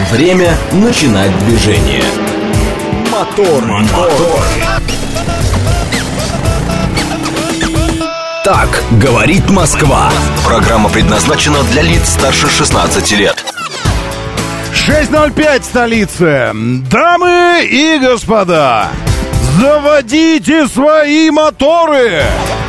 Время начинать движение. Мотор. Так говорит Москва. Программа предназначена для лиц старше 16 лет. 6:05 столицы. Дамы и господа, заводите свои моторы.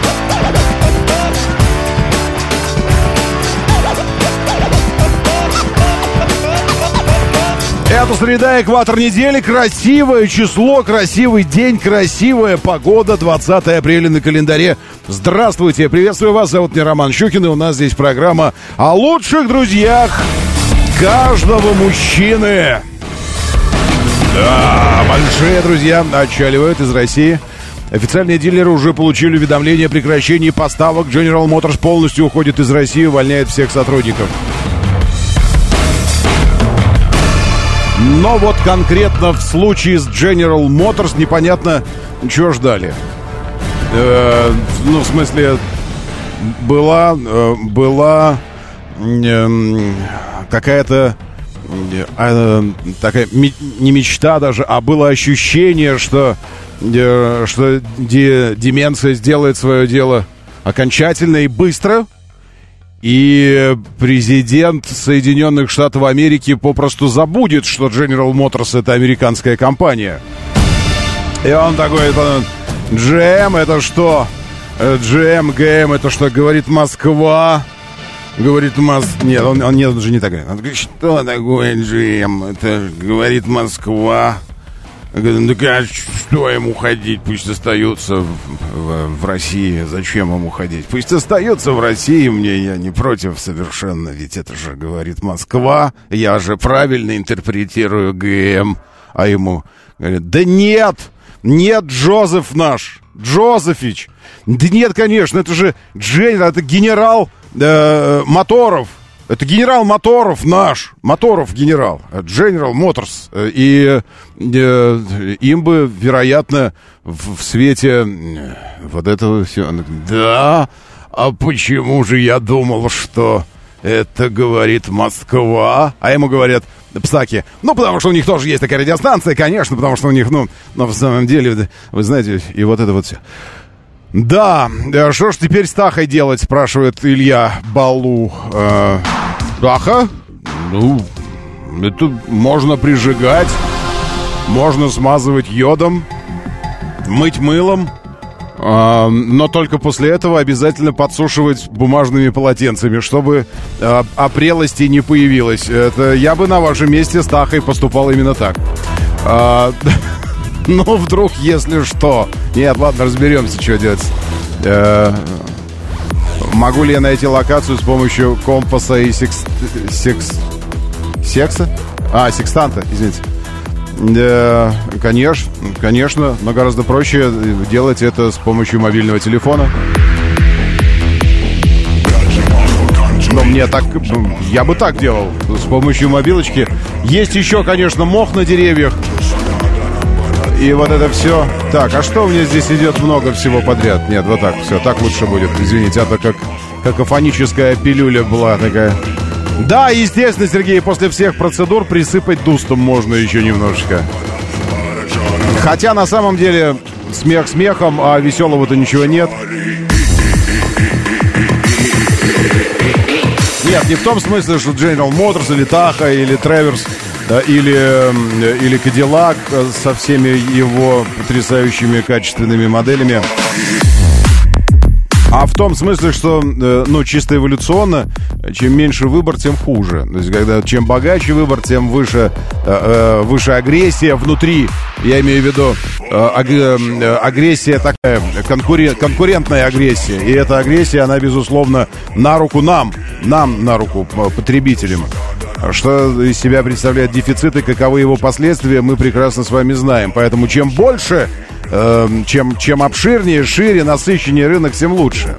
Это среда, экватор недели, красивое число, красивый день, красивая погода, 20 апреля на календаре. Здравствуйте, приветствую вас, зовут меня Роман Щукин, и у нас здесь программа о лучших друзьях каждого мужчины. Да, большие друзья отчаливают из России. Официальные дилеры уже получили уведомление о прекращении поставок. General Motors полностью уходит из России, увольняет всех сотрудников. Но вот конкретно в случае с General Motors непонятно, чего ждали. Ну, в смысле, была какая-то такая не мечта даже, а было ощущение, что деменция сделает свое дело окончательно и быстро. И президент Соединенных Штатов Америки попросту забудет, что General Motors — это американская компания. И он такой: GM — это что? GM — это что? Говорит Москва. Говорит Нет, он же не такой. Он говорит: что такое GM? Это говорит Москва. Ну, что ему ходить? Пусть остается в России. Зачем ему ходить? Пусть остается в России. Я не против совершенно. Ведь это же говорит Москва. Я же правильно интерпретирую ГМ. А ему говорят: да нет, Джозеф наш, Джозефич. Да нет, конечно, это же это генерал Моторов. Это генерал Моторов наш. Моторов генерал. General Motors. И им бы, вероятно, в свете вот этого всего... Да, а почему же я думал, что это говорит Москва? А ему говорят псаки: ну, потому что у них тоже есть такая радиостанция, конечно, потому что у них, но в самом деле, вы знаете, и вот это вот все... Да, что ж теперь с Тахой делать, спрашивает Илья Балу. Таха? Ну, это можно прижигать, можно смазывать йодом, мыть мылом, но только после этого обязательно подсушивать бумажными полотенцами, чтобы опрелости не появилось. Это я бы на вашем месте с Тахой поступал именно так. Ну, вдруг, если что. Нет, ладно, разберемся, что делать. Могу ли я найти локацию с помощью компаса и секстанта, извините. Конечно, но гораздо проще делать это с помощью мобильного телефона. Но я бы так делал, с помощью мобилочки. Есть еще, конечно, мох на деревьях. И вот это все. Так, а что у меня здесь идет много всего подряд? Нет, вот так, все, так лучше будет. Извините, это как какофоническая пилюля была такая. Да, естественно, Сергей, после всех процедур присыпать дустом можно еще немножечко. Хотя на самом деле смех смехом, а веселого-то ничего нет. Нет, не в том смысле, что General Motors или Таха или Traverse или Cadillac со всеми его потрясающими качественными моделями. А в том смысле, что, чисто эволюционно, чем меньше выбор, тем хуже. То есть, чем богаче выбор, тем выше агрессия внутри. Я имею в виду агрессия такая, конкурентная агрессия. И эта агрессия, она, безусловно, на руку нам на руку, потребителям. Что из себя представляет дефицит и каковы его последствия, мы прекрасно с вами знаем. Поэтому чем больше, чем обширнее, шире, насыщеннее рынок, тем лучше.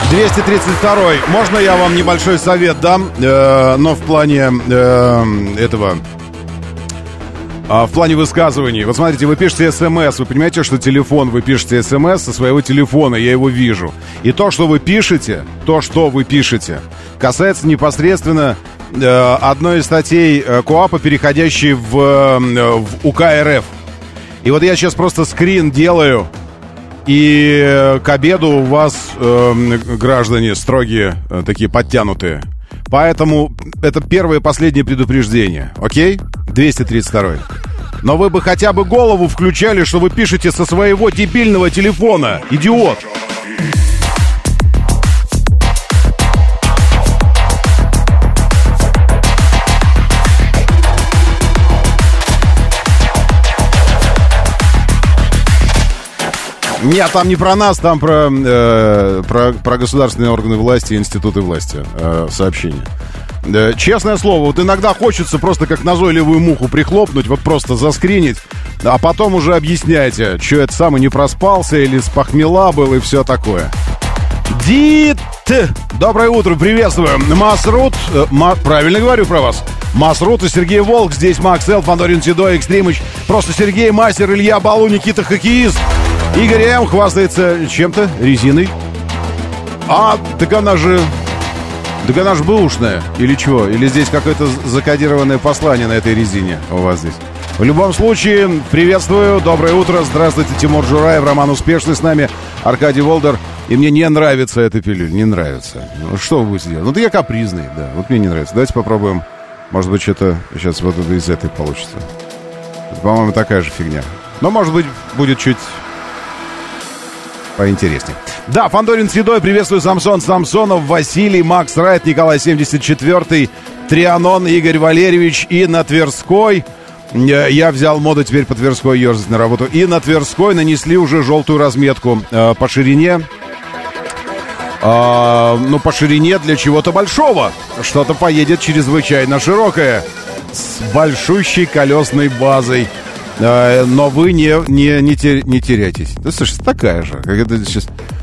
232-й. Можно я вам небольшой совет дам? Но в плане этого... В плане высказываний. Вот смотрите, вы пишете СМС. Вы понимаете, что телефон, вы пишете СМС со своего телефона. Я его вижу. И то, что вы пишете, касается непосредственно одной из статей КоАПа, переходящей в УК РФ. И вот я сейчас просто скрин делаю. И к обеду у вас, граждане, строгие, такие подтянутые. Поэтому это первое и последнее предупреждение. Окей? 232-й. Но вы бы хотя бы голову включали, что вы пишете со своего дебильного телефона. Идиот! Нет, там не про нас, там про государственные органы власти и институты власти сообщение. Честное слово, вот иногда хочется просто как назойливую муху прихлопнуть, вот просто заскринить, а потом уже объясняйте, что это самый не проспался или с похмела был и все такое. Дит! Доброе утро, приветствую. Масрут, правильно говорю про вас? Масрут и Сергей Волк, здесь Макс Эл, Фандорин Седой, Экстримыч, просто Сергей, Мастер, Илья Балу, Никита Хоккеист. Игорь М. хвастается чем-то, резиной. Так она же бэушная. Или чего? Или здесь какое-то закодированное послание на этой резине у вас здесь? В любом случае, приветствую, доброе утро. Здравствуйте, Тимур Жураев, Роман Успешный с нами, Аркадий Волдер. И мне не нравится эта пилюль, не нравится. Что вы будете делать? Ну, я капризный, да. Вот мне не нравится. Давайте попробуем. Может быть, что-то сейчас вот из этой получится. Это, по-моему, такая же фигня. Но, может быть, будет чуть... поинтереснее. Да, Фандорин Седой, приветствую, Самсон Самсонов, Василий, Макс Райт, Николай 74-й, Трианон, Игорь Валерьевич и на Тверской. Я взял моду теперь по Тверской ерзать на работу. И на Тверской нанесли уже желтую разметку по ширине. Ну, по ширине для чего-то большого. Что-то поедет чрезвычайно широкое. С большущей колесной базой. Но вы не теряйтесь. Да, слушай, такая же. Как это сейчас...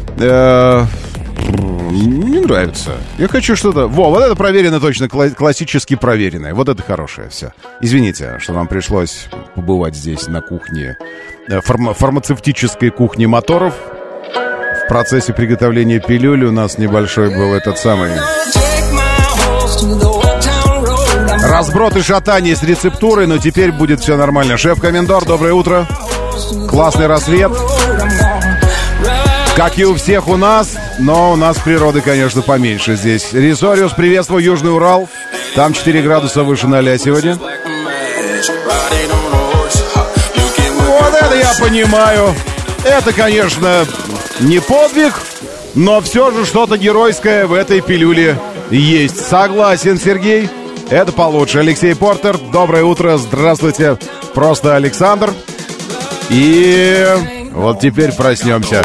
не нравится. Я хочу что-то... вот это проверено точно, классически проверенное. Вот это хорошее все. Извините, что нам пришлось побывать здесь на кухне, фармацевтической кухне моторов. В процессе приготовления пилюли у нас небольшой был этот самый... разброд и шатание с рецептурой, но теперь будет все нормально. Шеф-комендор, доброе утро. Классный рассвет. Как и у всех у нас, но у нас природы, конечно, поменьше здесь. Рисориус, приветствую, Южный Урал. Там 4 градуса выше 0 сегодня. Вот это я понимаю. Это, конечно, не подвиг, но все же что-то геройское в этой пилюле есть. Согласен, Сергей. Это получше. Алексей Портер, доброе утро, здравствуйте. Просто Александр. И вот теперь проснемся.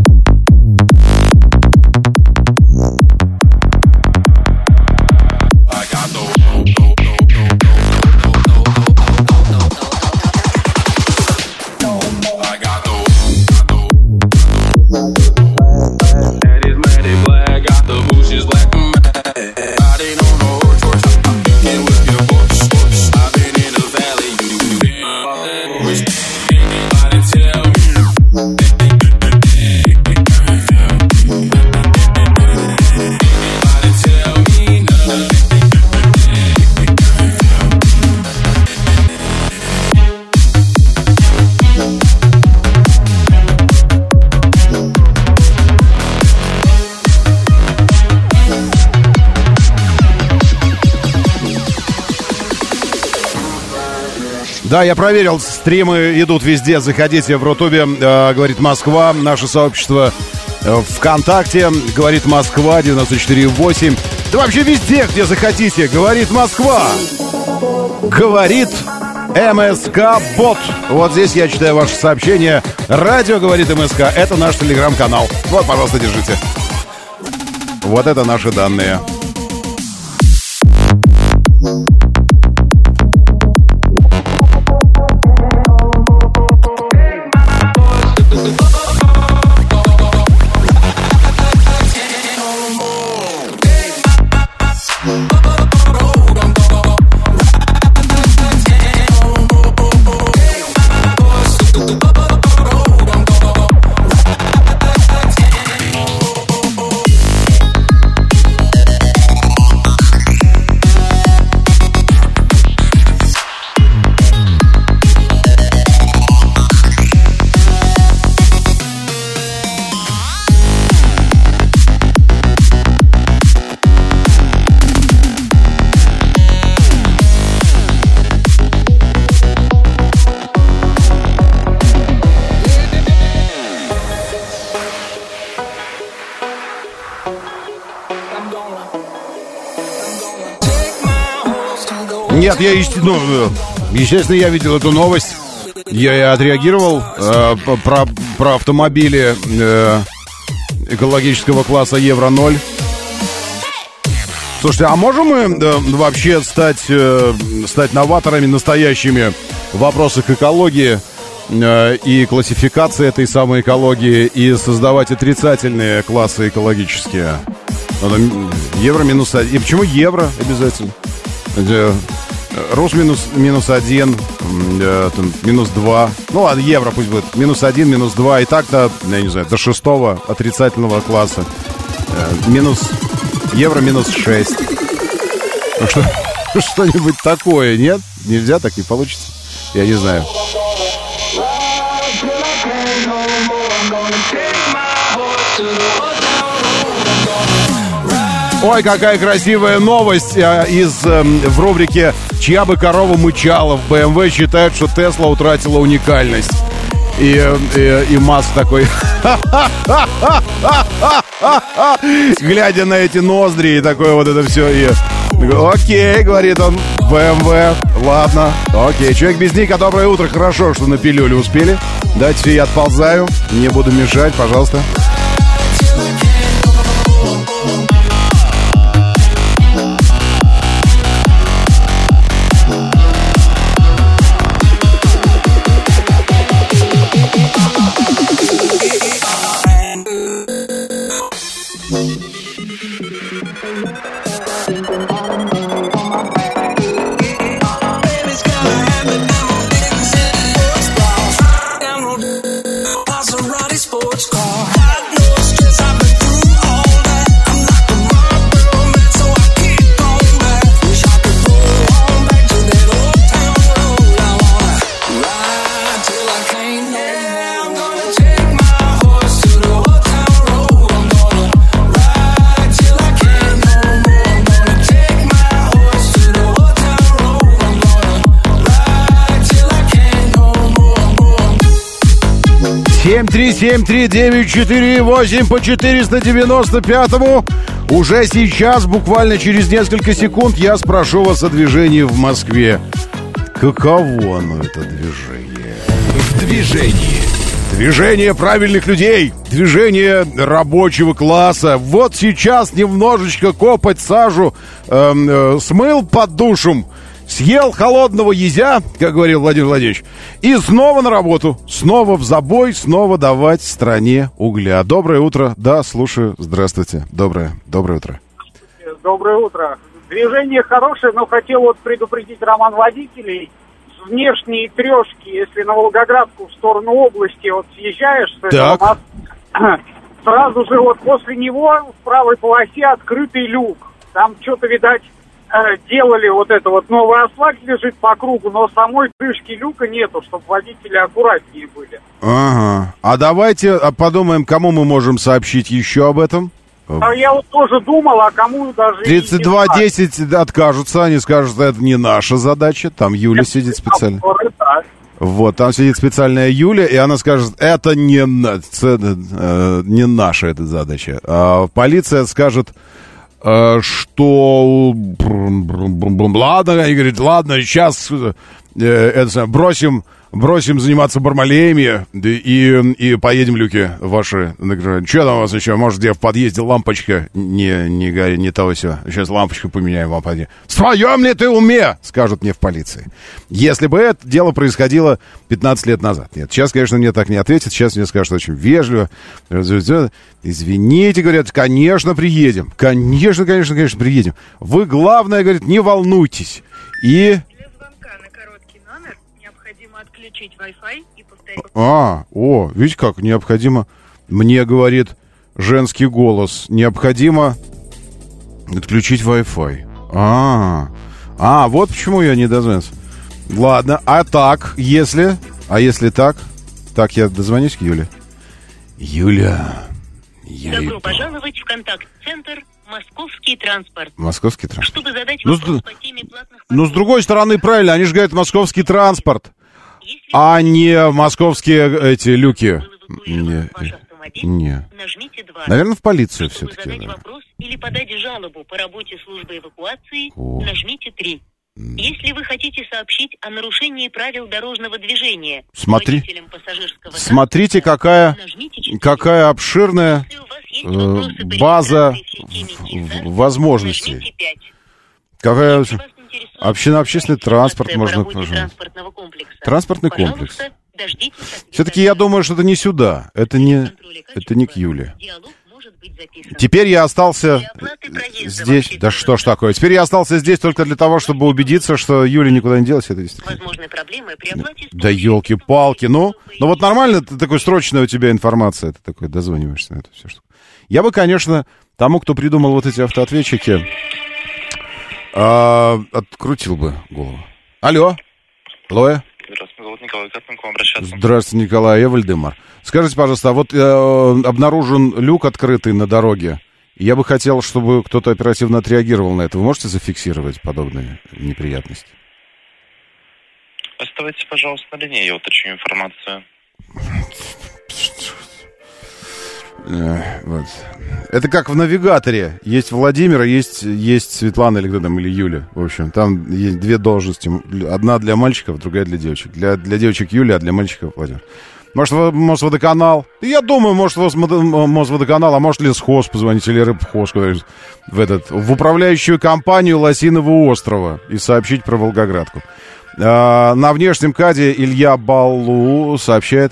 Да, я проверил, стримы идут везде, заходите в Рутубе, говорит Москва, наше сообщество ВКонтакте, говорит Москва, 94.8, да вообще везде, где захотите, говорит Москва, говорит МСК-бот. Вот здесь я читаю ваши сообщения, радио говорит МСК, это наш телеграм-канал, вот, пожалуйста, держите. Вот это наши данные. Нет, естественно, я видел эту новость. Я и отреагировал про автомобили экологического класса Евро-0. Слушайте, а можем мы вообще стать новаторами настоящими в вопросах экологии и классификации этой самой экологии и создавать отрицательные классы экологические? Евро минус 1. И почему евро обязательно? Рус минус 1, минус 2. Ну ладно, евро пусть будет. Минус 1, минус 2. И так-то, я не знаю, до 6-го отрицательного класса. Евро минус 6. Ну что-нибудь такое, нет? Нельзя, так не получится? Я не знаю. Ой, какая красивая новость в рубрике «Чья бы корова мычала». В BMW считают, что Тесла утратила уникальность. И Маск такой, глядя на эти ноздри и такое вот это все. И окей, говорит он, BMW, ладно, окей. Человек без ника, доброе утро, хорошо, что на пилюлю успели. Дайте, я отползаю, не буду мешать, пожалуйста. Семь 373-948 по 495-му. Уже сейчас, буквально через несколько секунд, я спрошу вас о движении в Москве. Каково оно, это движение? В движении. Движение правильных людей, движение рабочего класса. Вот сейчас немножечко копоть сажу смыл под душем, съел холодного езя, как говорил Владимир Владимирович, и снова на работу, снова в забой, снова давать стране угля. Доброе утро. Да, слушаю. Здравствуйте. Доброе утро. Доброе утро. Движение хорошее, но хотел вот предупредить Роман водителей. Внешние трешки, если на Волгоградку в сторону области вот съезжаешь, так. Сразу же вот после него в правой полосе открытый люк. Там что-то, видать, делали вот это вот, новый асфальт лежит по кругу, но самой крышки люка нету, чтобы водители аккуратнее были. Ага. А давайте подумаем, кому мы можем сообщить еще об этом. Я вот тоже думал, а кому даже... 3210 откажутся, они скажут, что это не наша задача. Там Юля сидит специально. Вот, там сидит специальная Юля, и она скажет, это не наша эта задача. А полиция скажет, что... Ладно, они говорят, ладно, сейчас бросим заниматься бармалеями и поедем, люки ваши. Что там у вас еще? Может, где в подъезде лампочка не горит, не того все. Сейчас лампочку поменяем вам. В своем ли ты уме? Скажут мне в полиции. Если бы это дело происходило 15 лет назад. Нет, сейчас, конечно, мне так не ответят. Сейчас мне скажут очень вежливо. Извините, говорят, конечно, приедем. Конечно, приедем. Вы, главное, говорит, не волнуйтесь. И... Отключить Wi-Fi и повторить. Видите, как необходимо, мне говорит женский голос, необходимо отключить Wi-Fi. Вот почему я не дозвонился. Ладно, если так, я дозвонюсь к Юле. Юля. Добро пожаловать в контакт-центр «Московский транспорт». Московский транспорт. Чтобы задать вопрос по теме платных... с другой стороны, правильно, они же говорят «Московский транспорт». А не московские эти люки. Не. Нажмите 2. Наверное, в полицию Чтобы все-таки. задать вопрос или подать жалобу по работе службы эвакуации, нажмите 3. Если вы хотите сообщить о нарушении правил дорожного движения Смотрите, какая какая обширная база возможностей. Какая общественный транспорт можно... Транспортный комплекс. Все-таки я думаю, что это не сюда. Это не к Юле. Теперь я остался здесь. Да что ж такое? Теперь я остался здесь только для того, чтобы убедиться, что Юля никуда не делась. Это действительно... Да елки-палки. Ну вот нормально, ты такой срочная у тебя информация. Ты такой дозваниваешься на это все. Я бы, конечно, тому, кто придумал вот эти автоответчики, открутил бы голову. Алло. Алло. Здравствуйте, зовут Николай, как к вам обращаться? Здравствуйте, Николай, я Вальдемар. Скажите, пожалуйста, вот обнаружен люк открытый на дороге. Я бы хотел, чтобы кто-то оперативно отреагировал на это. Вы можете зафиксировать подобные неприятности? Оставайтесь, пожалуйста, на линии, я уточню информацию. Вот. Это как в навигаторе. Есть Владимир, есть Светлана или кто там, или Юля. В общем, там есть две должности. Одна для мальчиков, другая для девочек. Для девочек Юля, а для мальчиков Владимир. Может, Мосводоканал? Я думаю, может, Мосводоканал, а может, лесхоз позвонить или рыбхоз в управляющую компанию Лосиного острова и сообщить про Волгоградку. На внешнем КАДе Илья Балу сообщает,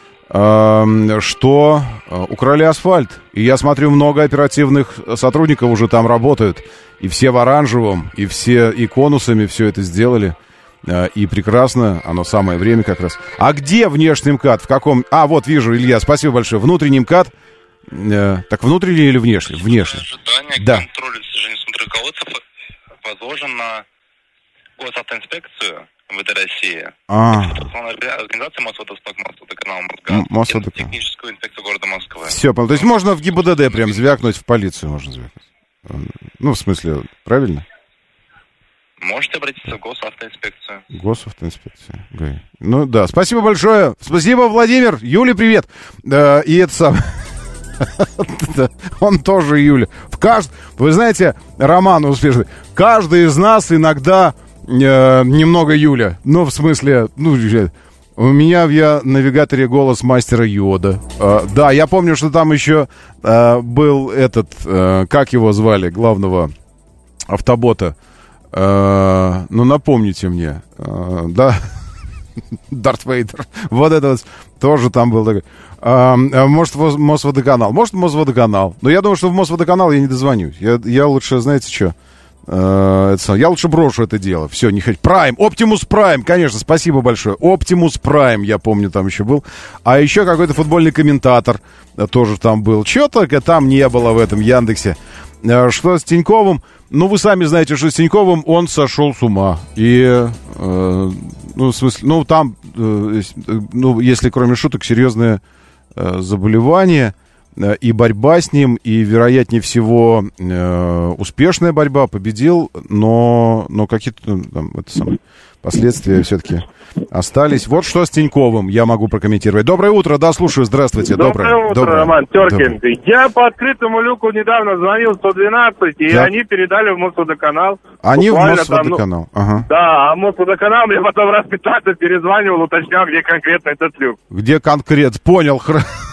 что украли асфальт. И я смотрю, много оперативных сотрудников уже там работают. И все в оранжевом, и все и конусами все это сделали. И прекрасно, оно самое время как раз. А где внешний МКАД? В каком? Вот вижу, Илья, спасибо большое. Внутренний МКАД. Так внутренний или внешний? Внешний. Ожидание, да. Контроль движения смотроколодцев возложен на госавтоинспекцию МВД России. Организация Мосводоканал, техническую инспекцию города Москвы. Все, то есть можно в ГИБДД прям звякнуть, в полицию можно звякнуть. Ну, в смысле, правильно? Можете обратиться в госавтоинспекцию. Госавтоинспекция. Ну да, спасибо большое. Спасибо, Владимир. Юля, привет. И это самое. Он тоже Юля. Вы знаете, роман успешный. Каждый из нас иногда немного Юля. Ну, в смысле, у меня в навигаторе голос мастера Йода. Да, я помню, что там еще был этот, как его звали, главного автобота. Напомните мне. Да, Дарт Вейдер. Вот это вот тоже там был такой. Может, Мосводоканал. Может, Мосводоканал. Но я думаю, что в Мосводоканал я не дозвонюсь. Я лучше, знаете что? Я лучше брошу это дело. Все, не хочу. Прайм, Оптимус Прайм, конечно, спасибо большое. Оптимус Прайм, я помню, там еще был. А еще какой-то футбольный комментатор тоже там был. Чего только там не было в этом Яндексе. Что с Тиньковым? Вы сами знаете, что с Тиньковым он сошел с ума. И, в смысле, там, если кроме шуток, серьезное заболевание и борьба с ним, и, вероятнее всего, успешная борьба, победил, но какие-то последствия все-таки остались. Вот что с Тиньковым я могу прокомментировать. Доброе утро, да, слушаю, здравствуйте. Доброе утро, Роман Теркин. Я по открытому люку недавно звонил 112, и они передали в Мосводоканал. Они в Мосводоканал, ага. Да, а Мосводоканал мне потом раз 15 перезванивал, уточнял, где конкретно этот люк. Где конкретно, понял,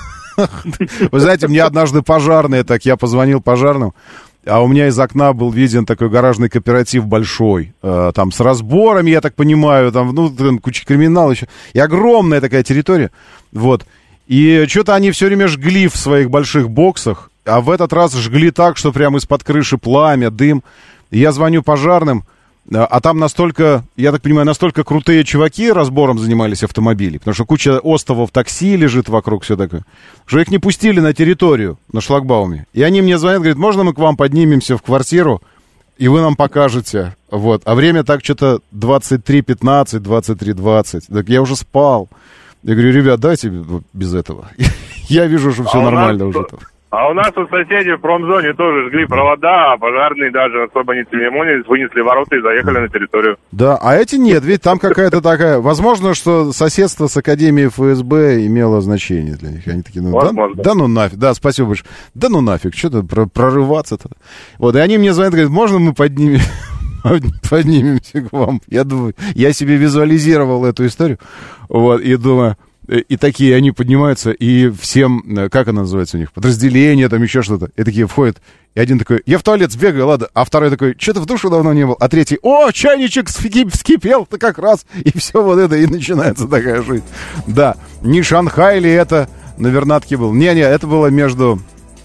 Вы знаете, мне однажды пожарные, я позвонил пожарным, а у меня из окна был виден такой гаражный кооператив большой, там с разборами, я так понимаю, там, куча криминала еще, и огромная такая территория, вот. И что-то они все время жгли в своих больших боксах, а в этот раз жгли так, что прямо из-под крыши пламя, дым. И я звоню пожарным, а там настолько, я так понимаю, настолько крутые чуваки разбором занимались автомобилей, потому что куча остовов такси лежит вокруг, все такое, что их не пустили на территорию, на шлагбауме. И они мне звонят, говорят, можно мы к вам поднимемся в квартиру, и вы нам покажете. Вот. А время так что-то 23:15, 23:20. Так я уже спал. Я говорю, ребят, дайте без этого. Я вижу, что все нормально уже. А у нас у соседей в промзоне тоже жгли провода, а пожарные даже особо не церемонились, вынесли ворота и заехали на территорию. Да, а эти нет, ведь там какая-то такая... Возможно, что соседство с Академией ФСБ имело значение для них. Они такие, да ну нафиг, да, спасибо большое. Да ну нафиг, что-то прорываться-то. Вот, и они мне звонят, говорят, можно мы поднимем... поднимемся к вам. Я думаю, я себе визуализировал эту историю. Вот, и думаю, и такие они поднимаются, и всем, как она называется у них, подразделение, там еще что-то, и такие входят. И один такой, я в туалет сбегаю, ладно. А второй такой, что-то в душу давно не был. А третий, о, чайничек вскипел-то как раз. И все вот это, и начинается такая жизнь. Да, не Шанхай ли это на Вернадке был? Не-не, это было между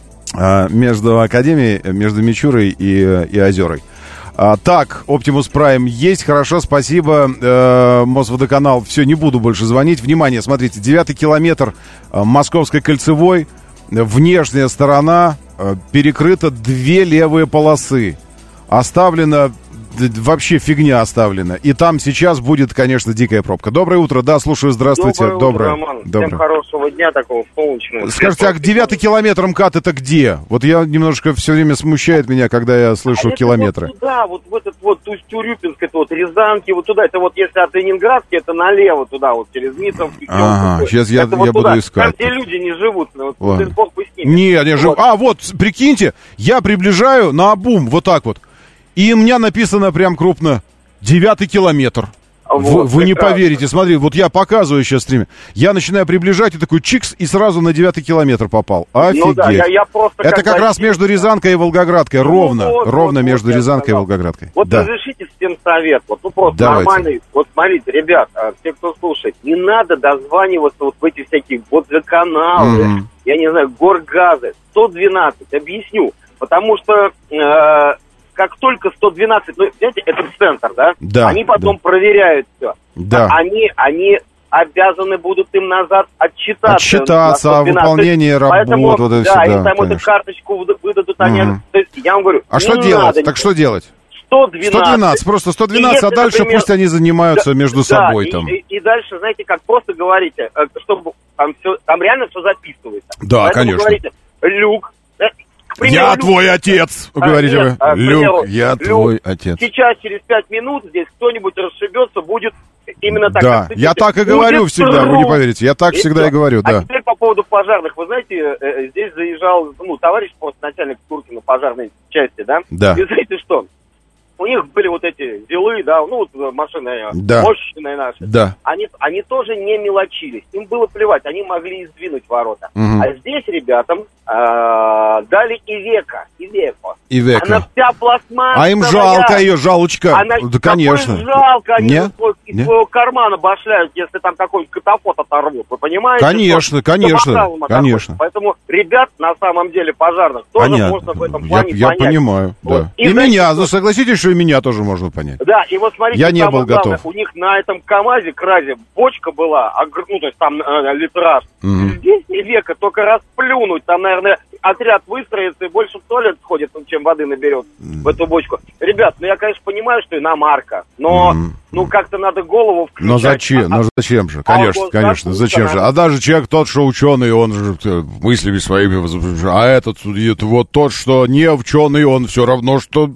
Академией, между Мичурой и Озерой. Так, Optimus Prime есть, хорошо, спасибо, Мосводоканал. Все, не буду больше звонить. Внимание, смотрите, 9-й километр Московской кольцевой, внешняя сторона, перекрыто 2 левые полосы. Оставлено, вообще фигня оставлена. И там сейчас будет, конечно, дикая пробка. Доброе утро, да, слушаю, здравствуйте. Доброе утро, Роман. Всем хорошего дня, такого солнечного. Скажите, а 9-й километр МКАД это где? Вот я немножко все время смущает меня, когда я слышу километры. Вот туда, вот в этот вот Усть-Урюпинск, это вот Рязанки, вот туда, это вот если от Ленинградки, это налево туда, вот через Митровский. Ага, сейчас я вот буду туда, искать. там, где люди не живут, вот, Бог бы с ними. Не, они живут. А, вот, прикиньте, я приближаю наобум, вот так вот. И у меня написано прям крупно 9-й километр. Вот, вы не поверите, смотри, вот я показываю сейчас стриме. Я начинаю приближать и такой чикс, и сразу на 9-й километр попал. Офигеть. Ну да, я просто это как раз между Рязанкой и Волгоградкой. Ровно между Рязанкой и Волгоградкой. Вот да. Разрешите всем совет. Вот, ну просто давайте. Нормальный. Вот смотрите, ребят, все, кто слушает, не надо дозваниваться вот в эти всякие водоканалы, я не знаю, горгазы. 112, объясню. Потому что... как только 112, ну, знаете, это центр, да? Да. Они потом проверяют все. Да. Они обязаны будут им назад отчитаться о выполнении работ. Поэтому, вот это да, все, и там эту карточку выдадут, они... То есть, я вам говорю, а что делать? Так что делать? 112, просто 112, а дальше например, пусть они занимаются между собой там. И дальше, знаете, как просто говорите, чтобы там реально все записывается. Да, поэтому конечно. Говорите, Люк, примеру, я твой отец, говорите вы. Люк, я твой отец. Сейчас, через 5 минут, здесь кто-нибудь расшибется, будет именно так. Да, я так и говорю всегда, вы не поверите. Я так всегда и говорю, да. А теперь по поводу пожарных. Вы знаете, здесь заезжал, товарищ, просто начальник Туркина пожарной части, да? Да. И знаете что? У них были вот эти зилы, да, машины мощные наши. Да. Они тоже не мелочились. Им было плевать, они могли и сдвинуть ворота. А здесь ребятам дали Ивеко. Она вся пластмассовая. А им жалко ее, жалочка. Да, конечно. Жалко, они из своего кармана башляют, если там какой-нибудь катафот оторвут. Вы понимаете? Конечно. Поэтому ребят, на самом деле, пожарных, тоже можно в этом плане понять. Я понимаю, да. Вот. И меня, согласитесь, что и меня тоже можно понять. Да, и вот смотрите, я не был готов. У них на этом КамАЗе, кразе, бочка была, то есть там литраж. Здесь Ивеко только расплюнуть, там, наверное, отряд выстроится и больше в туалет сходит, чем воды наберет в эту бочку. Ребят, я, конечно, понимаю, что иномарка, но как-то надо голову включать. Но зачем же? Конечно, зачем же? А даже человек тот, что ученый, он же мыслями своими, а этот вот тот, что не ученый, он все равно, что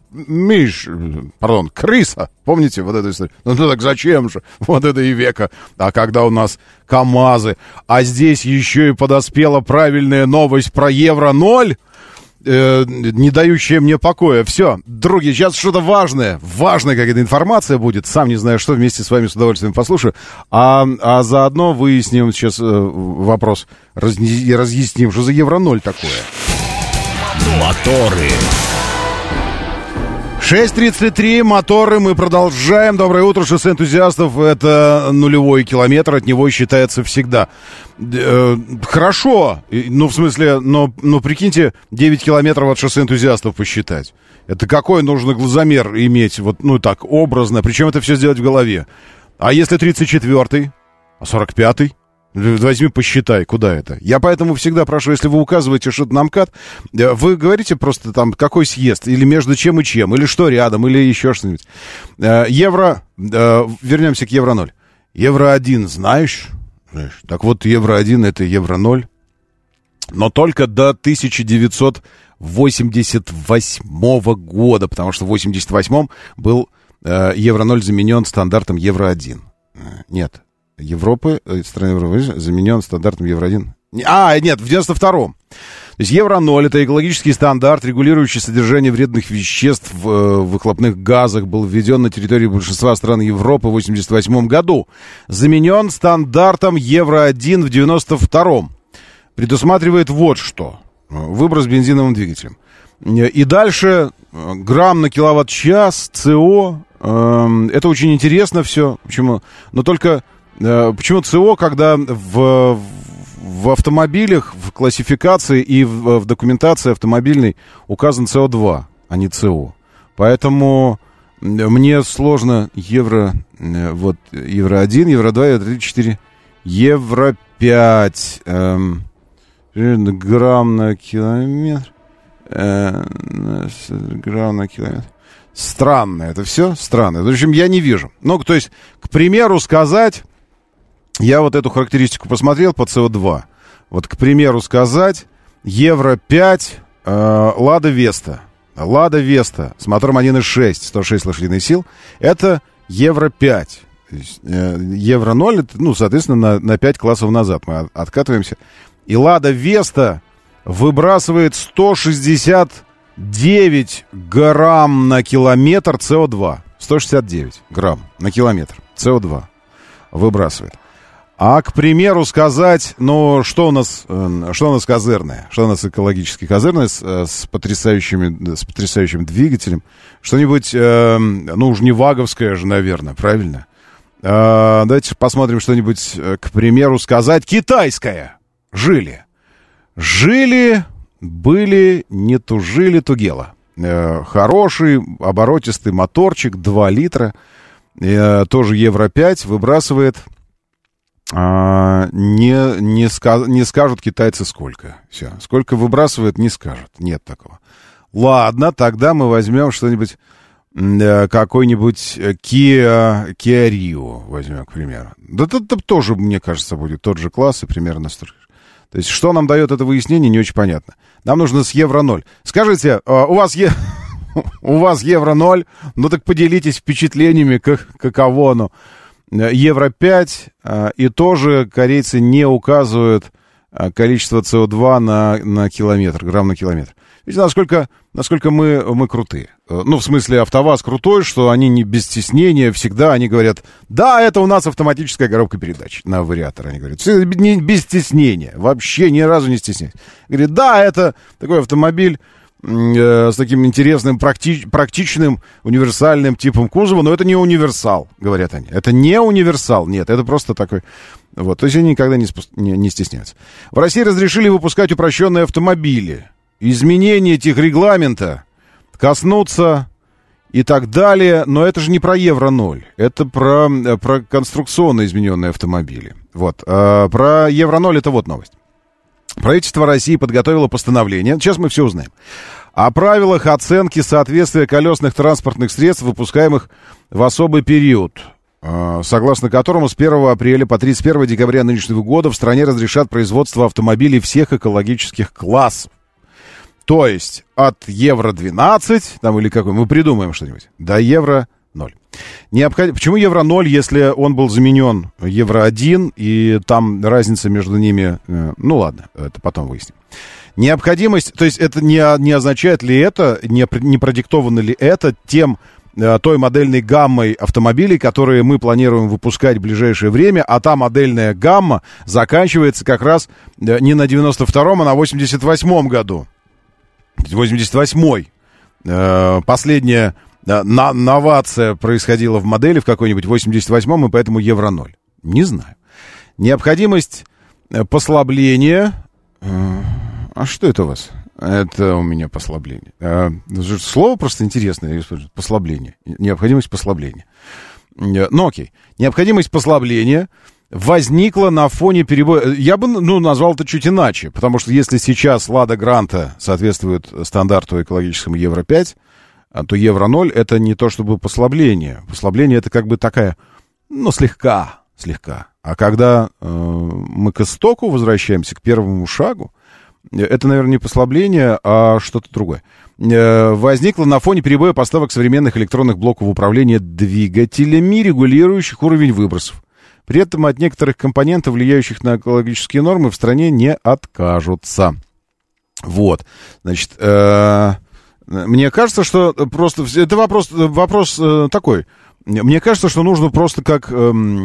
крыса. Помните вот эту историю? Ну так зачем же? Вот это Ивеко. А когда у нас КамАЗы, а здесь еще и подоспела правильная новость про Евро-0, не дающая мне покоя. Все, други, сейчас что-то важная какая-то информация будет. Сам не знаю, что, вместе с вами с удовольствием послушаю. А заодно выясним сейчас вопрос и разъясним, что за Евро-0 такое. Моторы. 6:33, моторы, мы продолжаем. Доброе утро, шоссе энтузиастов. Это 0-й километр, от него считается всегда. Хорошо, в смысле, но прикиньте, 9 километров от шоссе энтузиастов посчитать. Это какой нужно глазомер иметь, так, образно, причем это все сделать в голове. А если 34-й, а 45-й? Возьми, посчитай, куда это. Я поэтому всегда прошу, если вы указываете что-то на МКАД, вы говорите просто там, какой съезд, или между чем и чем, или что рядом, или еще что-нибудь. Вернемся к Евро-0. Евро-1 знаешь? Так вот, Евро-1 это Евро-0, но только до 1988 года, потому что в 88-м был Евро-0 заменен стандартом Евро-1. Нет. Европы, страны Европы, заменен стандартом Евро-1. Нет, в 92-м. есть Евро-0 — это экологический стандарт, регулирующий содержание вредных веществ в выхлопных газах, был введен на территории большинства стран Европы в 1988 году. Заменен стандартом Евро-1 в 1992. Предусматривает вот что. Выброс бензиновым двигателем. И дальше грамм на киловатт-час, СО. Это очень интересно все. Почему? Но только почему СО, когда в автомобилях, в классификации и в документации автомобильной указан СО2, а не СО. Поэтому мне сложно Евро-1, Евро-2, Евро-3, 4, Евро-5 грамм на километр. Грамм на километр. Странно это все, странно. В общем, я не вижу. Ну, то есть, к примеру, сказать, я вот эту характеристику посмотрел по СО2. Вот, к примеру, сказать, Евро-5, Лада Веста. Лада Веста с мотором 1.6, 106 лошадиных сил, это Евро-5. Евро-0, ну, соответственно, на 5 классов назад мы откатываемся. И Лада Веста выбрасывает 169 грамм на километр СО2. 169 грамм на километр СО2 выбрасывает. А, к примеру, сказать, ну, что у нас козырное, что у нас экологически козырное с потрясающим двигателем, что-нибудь, ну, уж не ваговское же, наверное, правильно? Давайте посмотрим что-нибудь, к примеру, сказать китайское. Жили, были, не тужили, тугело. Хороший, оборотистый моторчик, 2 литра, тоже Евро-5, выбрасывает, не скажут китайцы сколько. Все, сколько выбрасывает, не скажут, нет такого. Ладно, тогда мы возьмем что-нибудь, какой-нибудь Kia Rio возьмем, к примеру. Да это тоже, мне кажется, будет тот же класс и примерно столько. То есть, что нам дает это выяснение, не очень понятно. Нам нужно с Евро-0. Скажите, у вас Евро-0, ну так поделитесь впечатлениями, каково оно. Евро-5, и тоже корейцы не указывают количество СО2 на километр, грамм на километр. Видите, насколько мы крутые. Ну, в смысле, АвтоВАЗ крутой, что они не без стеснения всегда, они говорят, да, это у нас автоматическая коробка передач на вариатор, они говорят, не без стеснения, вообще ни разу не стесняясь. Говорят, да, это такой автомобиль с таким интересным, практичным, универсальным типом кузова, но это не универсал, говорят они. Это не универсал, нет, это просто такой... Вот, то есть они никогда не стесняются. В России разрешили выпускать упрощенные автомобили. Изменения техрегламента коснутся и так далее, но это же не про Евро-0, это про конструкционно измененные автомобили. Вот, про Евро-0 это вот новость. Правительство России подготовило постановление, сейчас мы все узнаем, о правилах оценки соответствия колесных транспортных средств, выпускаемых в особый период, согласно которому с 1 апреля по 31 декабря нынешнего года в стране разрешат производство автомобилей всех экологических классов. То есть от Евро-12, там или какой, мы придумаем что-нибудь, до Евро-0. Почему Евро-0, если он был заменен Евро-1, и там разница между ними... Ну ладно, это потом выясним. Необходимость, то есть это не означает ли это, не продиктовано ли это той модельной гаммой автомобилей, которые мы планируем выпускать в ближайшее время, а та модельная гамма заканчивается как раз не на 92-м, а на 88-м году. 88-й. Последняя новация происходила в модели в какой-нибудь 88-м, и поэтому Евро-0. Не знаю. Необходимость послабления... А что это у вас? Это у меня послабление. Слово просто интересное. Послабление. Необходимость послабления. Ну, окей. Необходимость послабления возникла на фоне перебоя... Я бы, назвал это чуть иначе, потому что если сейчас Лада Гранта соответствует стандарту экологическому Евро-5, то Евро-0 это не то чтобы послабление. Послабление это как бы такая, слегка. А когда мы к истоку возвращаемся, к первому шагу, это, наверное, не послабление, а что-то другое. Возникло на фоне перебоя поставок современных электронных блоков управления двигателями, регулирующих уровень выбросов. При этом от некоторых компонентов, влияющих на экологические нормы, в стране не откажутся. Вот, значит, мне кажется, что просто... Это вопрос такой. Мне кажется, что нужно просто как как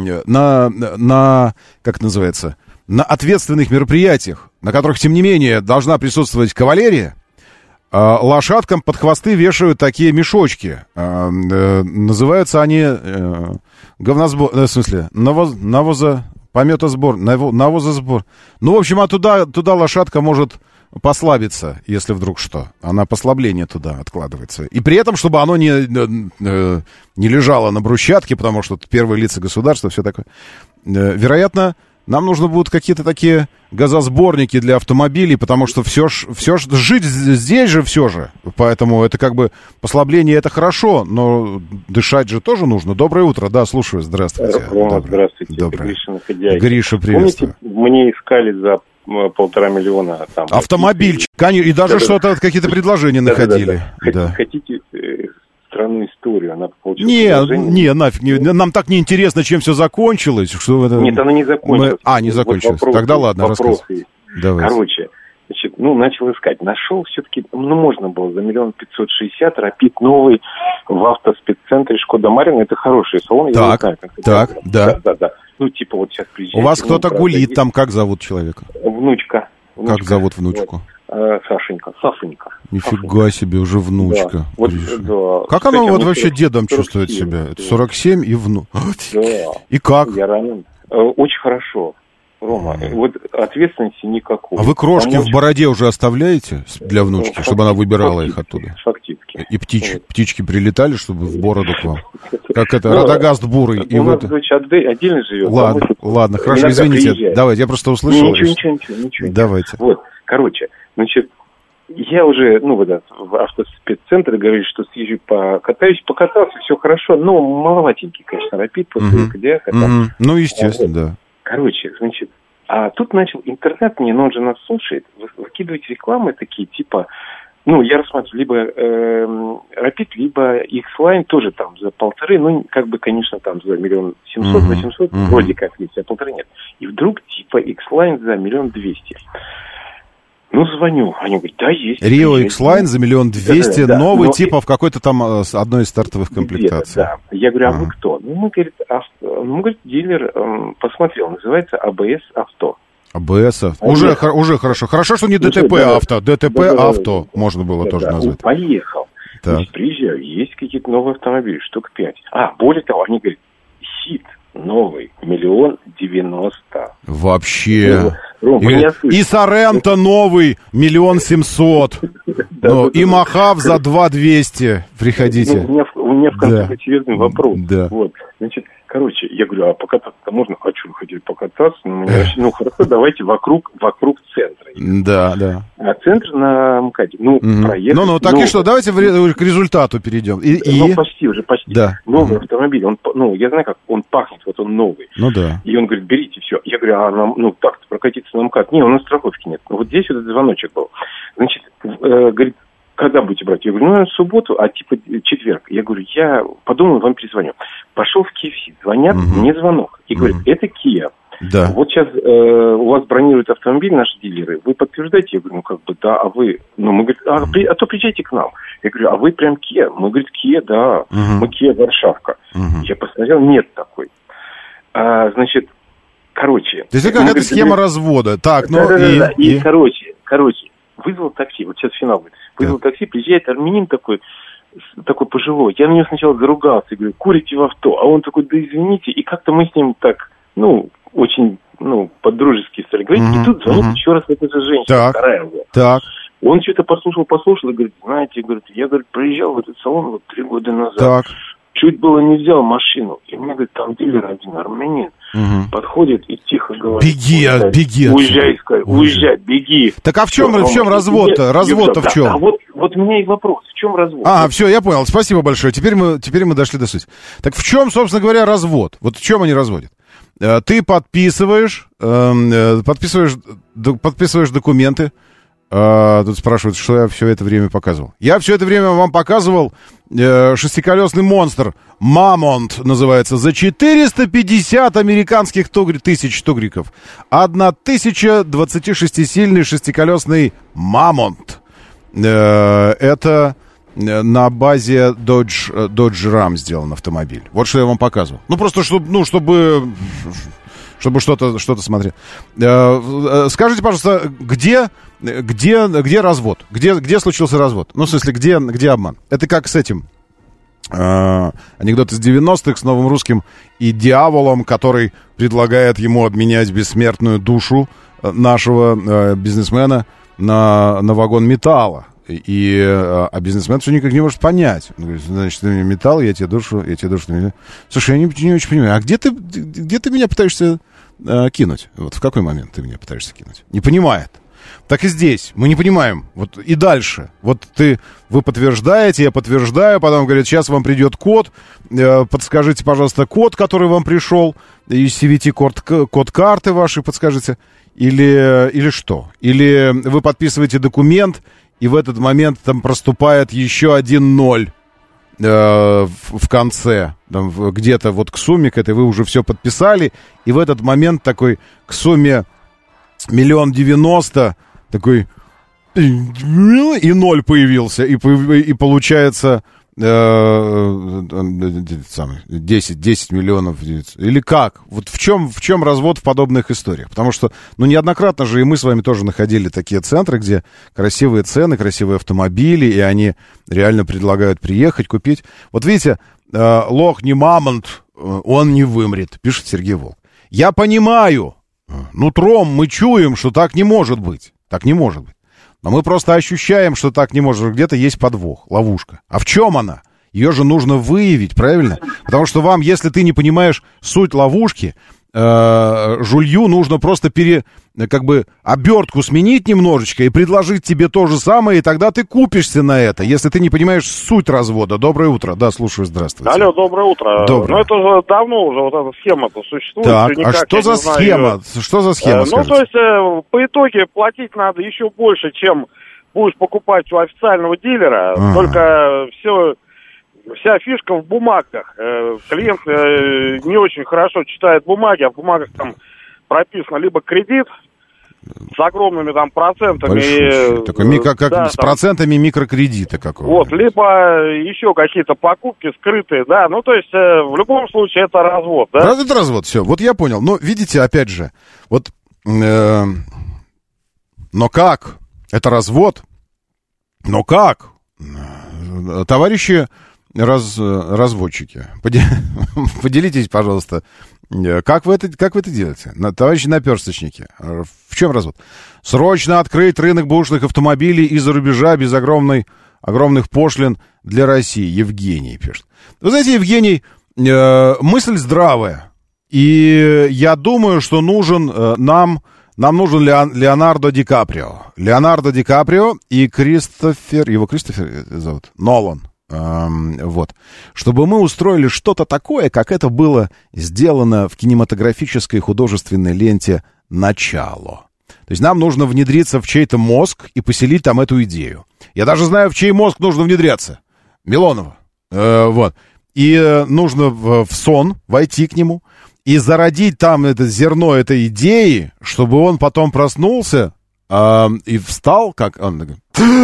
это называется, на ответственных мероприятиях, на которых, тем не менее, должна присутствовать кавалерия, лошадкам под хвосты вешают такие мешочки. Называются они говносбор, в смысле, пометосбор, навозосбор. Ну, в общем, а туда лошадка может послабиться, если вдруг что. Она послабление туда откладывается. И при этом, чтобы оно не лежало на брусчатке, потому что первые лица государства, все такое. Вероятно, нам нужно будут какие-то такие газосборники для автомобилей, потому что все ж жить здесь же все же. Поэтому это как бы послабление, это хорошо, но дышать же тоже нужно. Доброе утро, да, слушаю, здравствуйте. Здравствуйте, доброе. Гриша Находяев. Гриша, приветствую. Помните, мне искали за 1,5 миллиона там... Автомобильчик, и даже что-то, какие-то предложения находили. Да. Хотите странную историю, она получила... Не, нафиг, нам так неинтересно, чем все закончилось. Что это... Нет, оно не закончилось. Не закончилось. Вот тогда ладно, рассказывай. Короче, значит, начал искать. Нашел все-таки, можно было за 1 560 000 Rapid новый в автоспеццентре Шкода Марина. Это хороший салон. Так, да. Типа вот сейчас приезжаете. У вас кто-то гулит там, как зовут человека? Внучка. Как зовут внучку? Сашенька. Нифига себе, уже внучка. Да. Как она вообще дедом чувствует себя? 47 и внук. Да. И как? Я ранен. Очень хорошо, Рома. Вот ответственности никакой. А вы крошки в бороде уже оставляете для внучки, чтобы она выбирала их оттуда? Фактически. И птички прилетали, чтобы в бороду к вам? Как это, Радагаст бурый. У нас дочь отдельно живет. Ладно, хорошо, извините. Давайте, я просто услышал. Ничего. Давайте. Вот, короче, значит, я уже, в автоспеццентре говорили, что съезжу покатаюсь, покатался, все хорошо, но маловатенький, конечно, Rapid после КДА. Ну, естественно, да. Короче, значит, а тут начал интернет, он же нас слушает, выкидывать рекламы такие, типа, я рассматриваю либо Rapid, либо X-Line, тоже там за 1,5, конечно, там за 1 700 000, 800 000, вроде как есть, а 1,5 нет. И вдруг, типа, X-Line за 1 200 000. Звоню, они говорят, да, есть. Рио X-Line за 1 200 000, новый, типа, в какой-то там одной из стартовых комплектаций. Да. Я говорю, а вы кто? Говорит, дилер посмотрел, называется АБС Авто. АБС Авто. Уже хорошо. Хорошо, что не ДТП Авто. ДТП Авто можно было тоже назвать. Поехал. Значит, приезжаю, есть какие-то новые автомобили, штук 5. Более того, они говорят, Сид новый, 1 090 000. Вообще. И Соренто новый, 1 700 000. И Махав за 2 200. Приходите. У меня в конце серьезный вопрос. Да. Вот. Значит, я говорю, а покататься-то можно? Хочу, хотеть покататься. Хорошо, давайте вокруг центра. Да. А центр на МКАДе. Проехать. Так и что? Давайте к результату перейдем. Почти. Да. Новый автомобиль, он, я знаю, как он пахнет, вот он новый. Да. И он говорит, берите все. Я говорю, а нам, так-то прокатиться на МКАД? Не, у нас страховки нет. Вот здесь вот этот звоночек был. Значит, говорит, когда будете брать? Я говорю, наверное, в субботу, типа четверг. Я говорю, я подумаю, вам перезвоню. Пошел в KFC, звонят, мне звонок. И говорят, это Kia. Да. Вот сейчас у вас бронируют автомобиль наши дилеры. Вы подтверждаете? Я говорю, да, а вы... Мы говорим, то приезжайте к нам. Я говорю, а вы прям Kia? Мы, говорит, Kia, да. Мы Kia Варшавка. Я посмотрел, нет такой. Значит, короче... То есть это какая-то схема развода. Так, И, короче, вызвал такси. Вот сейчас финал будет. Вызвал такси, приезжает армянин такой пожилой. Я на него сначала заругался. Я говорю, курите в авто. А он такой, да извините. И как-то мы с ним так, очень, по-дружески стали говорить. И тут звонит еще раз эта же женщина, вторая уже. Так. Он что-то послушал и говорит, знаете, я приезжал в этот салон 3 года назад. Так. Чуть было не взял машину. И мне, говорит, там дилер один, армянин, подходит и тихо говорит. Беги. Уезжай, беги. Так а в чем развод-то? Развод-то в чем? Вот у меня и вопрос. В чем развод? Все, я понял. Спасибо большое. Теперь мы дошли до сути. Так в чем, собственно говоря, развод? Вот в чем они разводят? Ты подписываешь документы. Тут спрашивают, что я все это время показывал. Я все это время вам показывал шестиколесный монстр, Мамонт называется, за 450 американских тысяч тугриков. 1026-сильный шестиколесный Мамонт. Это на базе Dodge Ram сделан автомобиль. Вот что я вам показывал. Ну, просто, чтобы что-то смотреть. Скажите, пожалуйста, где развод? Где случился развод? Ну, в смысле, где обман? Это как с этим анекдот из 90-х с Новым Русским и дьяволом, который предлагает ему обменять бессмертную душу нашего бизнесмена на вагон металла. А бизнесмен все никак не может понять. Он говорит, значит, ты мне металл, я тебе душу. Слушай, я не очень понимаю, а где ты меня пытаешься кинуть? Вот в какой момент ты меня пытаешься кинуть? Не понимает. Так и здесь. Мы не понимаем. Вот и дальше. Вот вы подтверждаете, я подтверждаю, потом говорит, сейчас вам придет код, подскажите, пожалуйста, код, который вам пришел, из CVT код карты вашей подскажите, или что? Или вы подписываете документ, и в этот момент там проступает еще 1 0 в конце, там, где-то вот к сумме к этой вы уже все подписали, и в этот момент такой к сумме 1 90 000 такой и 0 появился, и получается 10 миллионов. Или как? Вот в чем развод в подобных историях? Потому что, неоднократно же и мы с вами тоже находили такие центры, где красивые цены, красивые автомобили, и они реально предлагают приехать, купить. Вот видите, лох не мамонт, он не вымрет, пишет Сергей Волк. Я понимаю, нутром мы чуем, что так не может быть. Так не может быть. Но мы просто ощущаем, что так не может. Где-то есть подвох, ловушка. А в чем она? Ее же нужно выявить, правильно? Потому что вам, если ты не понимаешь суть ловушки, жулью нужно просто обертку сменить немножечко и предложить тебе то же самое, и тогда ты купишься на это, если ты не понимаешь суть развода. Доброе утро. Да, слушаю, здравствуйте. Алло, доброе утро. Доброе. Это же давно уже вот эта схема-то существует. Так, а что за схема? Что за схема, скажите? То есть, по итоге платить надо еще больше, чем будешь покупать у официального дилера. Ага. Только вся фишка в бумагах. Клиент не очень хорошо читает бумаги, а в бумагах там прописано либо кредит с огромными там процентами. Такой, с процентами микрокредита какого-то. Вот, либо еще какие-то покупки скрытые, да. То есть, в любом случае, это развод, да? Это развод, все. Вот я понял. Но, видите, опять же, вот... но как? Это развод? Но как? Товарищи разводчики, поделитесь, пожалуйста, как вы это делаете? Товарищи наперсточники, в чем развод? Срочно открыть рынок бэушных автомобилей из-за рубежа без огромных пошлин для России. Евгений пишет. Вы знаете, Евгений, мысль здравая. И я думаю, что нам нужен Леонардо Ди Каприо. Леонардо Ди Каприо и Кристофер зовут? Нолан. Вот. Чтобы мы устроили что-то такое, как это было сделано в кинематографической художественной ленте «Начало». То есть нам нужно внедриться в чей-то мозг и поселить там эту идею. Я даже знаю, в чей мозг нужно внедряться. Милонова. Вот. И нужно в сон войти к нему и зародить там это зерно этой идеи, чтобы он потом проснулся и встал, как он говорит...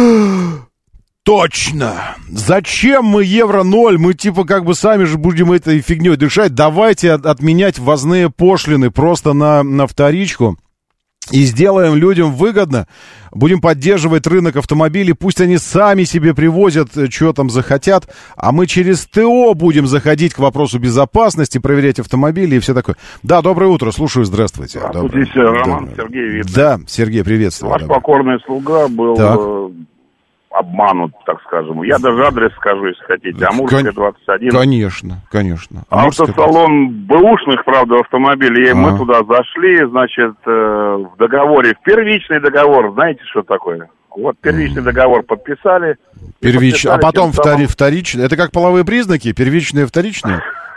Точно! Зачем мы евро-0? Мы сами же будем этой фигней дышать. Давайте отменять ввозные пошлины просто на вторичку. И сделаем людям выгодно. Будем поддерживать рынок автомобилей. Пусть они сами себе привозят, что там захотят. А мы через ТО будем заходить к вопросу безопасности, проверять автомобили и все такое. Да, доброе утро. Слушаю, здравствуйте. Здравствуйте, Роман, Сергей Витальевич. Да, Сергей, приветствую. Ваш покорный слуга был... обманут, так скажем. Я даже адрес скажу, если хотите. Амурская, 21. Конечно. Автосалон бэушных, правда, автомобилей. Мы туда зашли, значит, в договоре, в первичный договор. Знаете, что такое? Вот, первичный договор подписали. А потом вторичный. Это как половые признаки? Первичные, вторичные?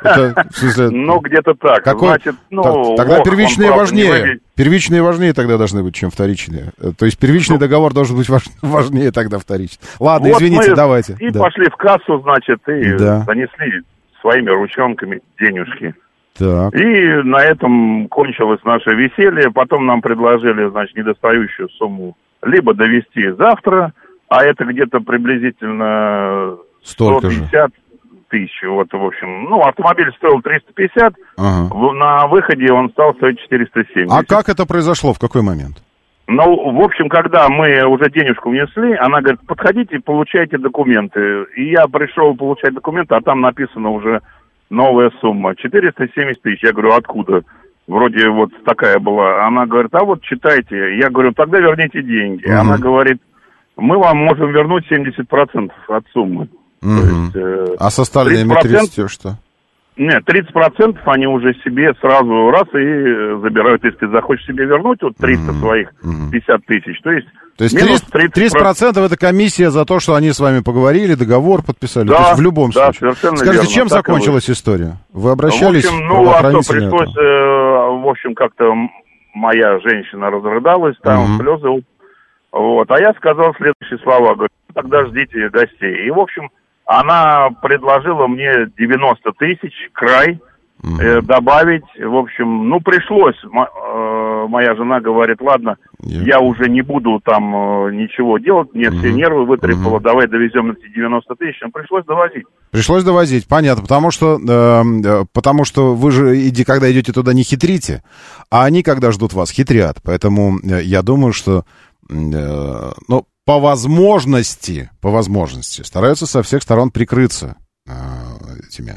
Это, в смысле... Ну, где-то так. Значит, тогда первичные важнее. Первичные важнее тогда должны быть, чем вторичные. То есть первичный договор должен быть важнее тогда вторичный. Ладно, вот извините, давайте. И пошли в кассу, значит, и занесли своими ручонками денежки. Так. И на этом кончилось наше веселье. Потом нам предложили, значит, недостающую сумму либо довести завтра, а это где-то приблизительно 150 тысяч. Вот, в общем, автомобиль стоил 350, на выходе он стал стоить 470. А как это произошло, в какой момент? В общем, когда мы уже денежку внесли, она говорит, подходите, получайте документы. И я пришел получать документы, а там написано уже новая сумма, 470 тысяч. Я говорю, откуда? Вроде вот такая была. Она говорит, а вот читайте. Я говорю, тогда верните деньги. Она говорит, мы вам можем вернуть 70% от суммы. То есть, а с остальными 30 что? Нет, 30% они уже себе сразу раз и забирают. Если ты захочешь себе вернуть вот 300 своих 50 тысяч, то есть минус 30% это комиссия за то, что они с вами поговорили, договор подписали. Да, то есть в любом случае. Совершенно Скажите, верно. чем закончилась история? Вы обращались в правоохранительные? Пришлось, в общем, как-то моя женщина разрыдалась, там слезы. Вот. А я сказал следующие слова, говорю, тогда ждите гостей. И, в общем, она предложила мне 90 тысяч, край, добавить. В общем, пришлось. Моя жена говорит, ладно, я уже не буду там ничего делать, мне все нервы вытрепало, давай довезем эти 90 тысяч. Пришлось довозить. Пришлось довозить, понятно, потому что вы же, когда идете туда, не хитрите, а они, когда ждут вас, хитрят. Поэтому я думаю, что... по возможности стараются со всех сторон прикрыться этими,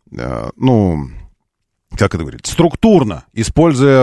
как это говорит, структурно, используя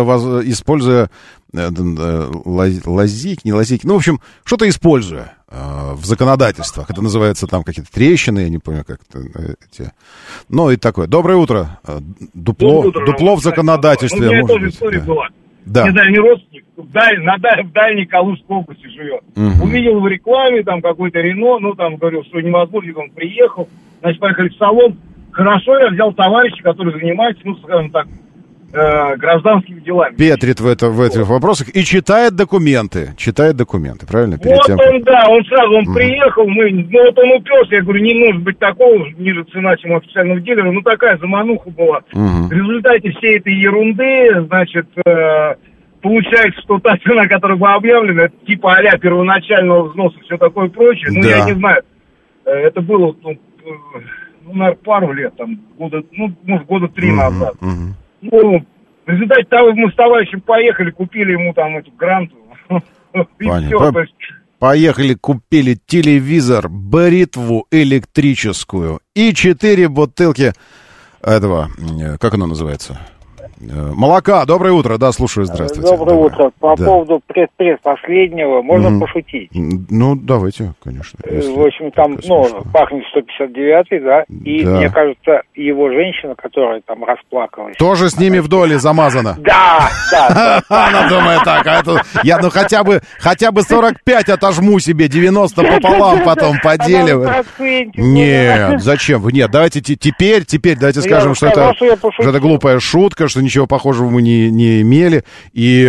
лазейки, не лазейки, в общем, что-то используя в законодательствах. Это называется там какие-то трещины, я не помню, как это эти. И такое. Доброе утро. Дупло в законодательстве. У меня тоже история была. Да. Не дальний родственник, в дальней Калужской области живет. Увидел в рекламе там какой-то Рено, говорил, что невозможно, он приехал, значит, поехали в салон. Хорошо, я взял товарища, который занимается, скажем так, гражданскими делами. Петрит в этих вопросах и читает документы, правильно? Он сразу приехал, он уперся, я говорю, не может быть такого, ниже цена, чем у официального дилера, такая замануха была. В результате всей этой ерунды, значит, получается, что та цена, которая была объявлена, это типа а-ля первоначального взноса, все такое прочее, я не знаю, это было, наверное, пару лет, года 3 назад. В результате того, мы с товарищем поехали, купили ему там эту гранту. Понятно. Поехали, купили телевизор, бритву электрическую и 4 бутылки этого, как оно называется? Молока. Доброе утро. Да, слушаю. Здравствуйте. Доброе утро. По поводу последнего можно пошутить? Давайте, конечно. В общем, там, пахнет 159-й, да? И мне кажется, его женщина, которая там расплакалась. Тоже с ними вдоль замазана. Да. Она думает так, я хотя бы 45 отожму себе, 90 пополам потом поделим. Нет, зачем? Нет, давайте теперь давайте скажем, что это глупая шутка, что ничего похожего мы не имели, и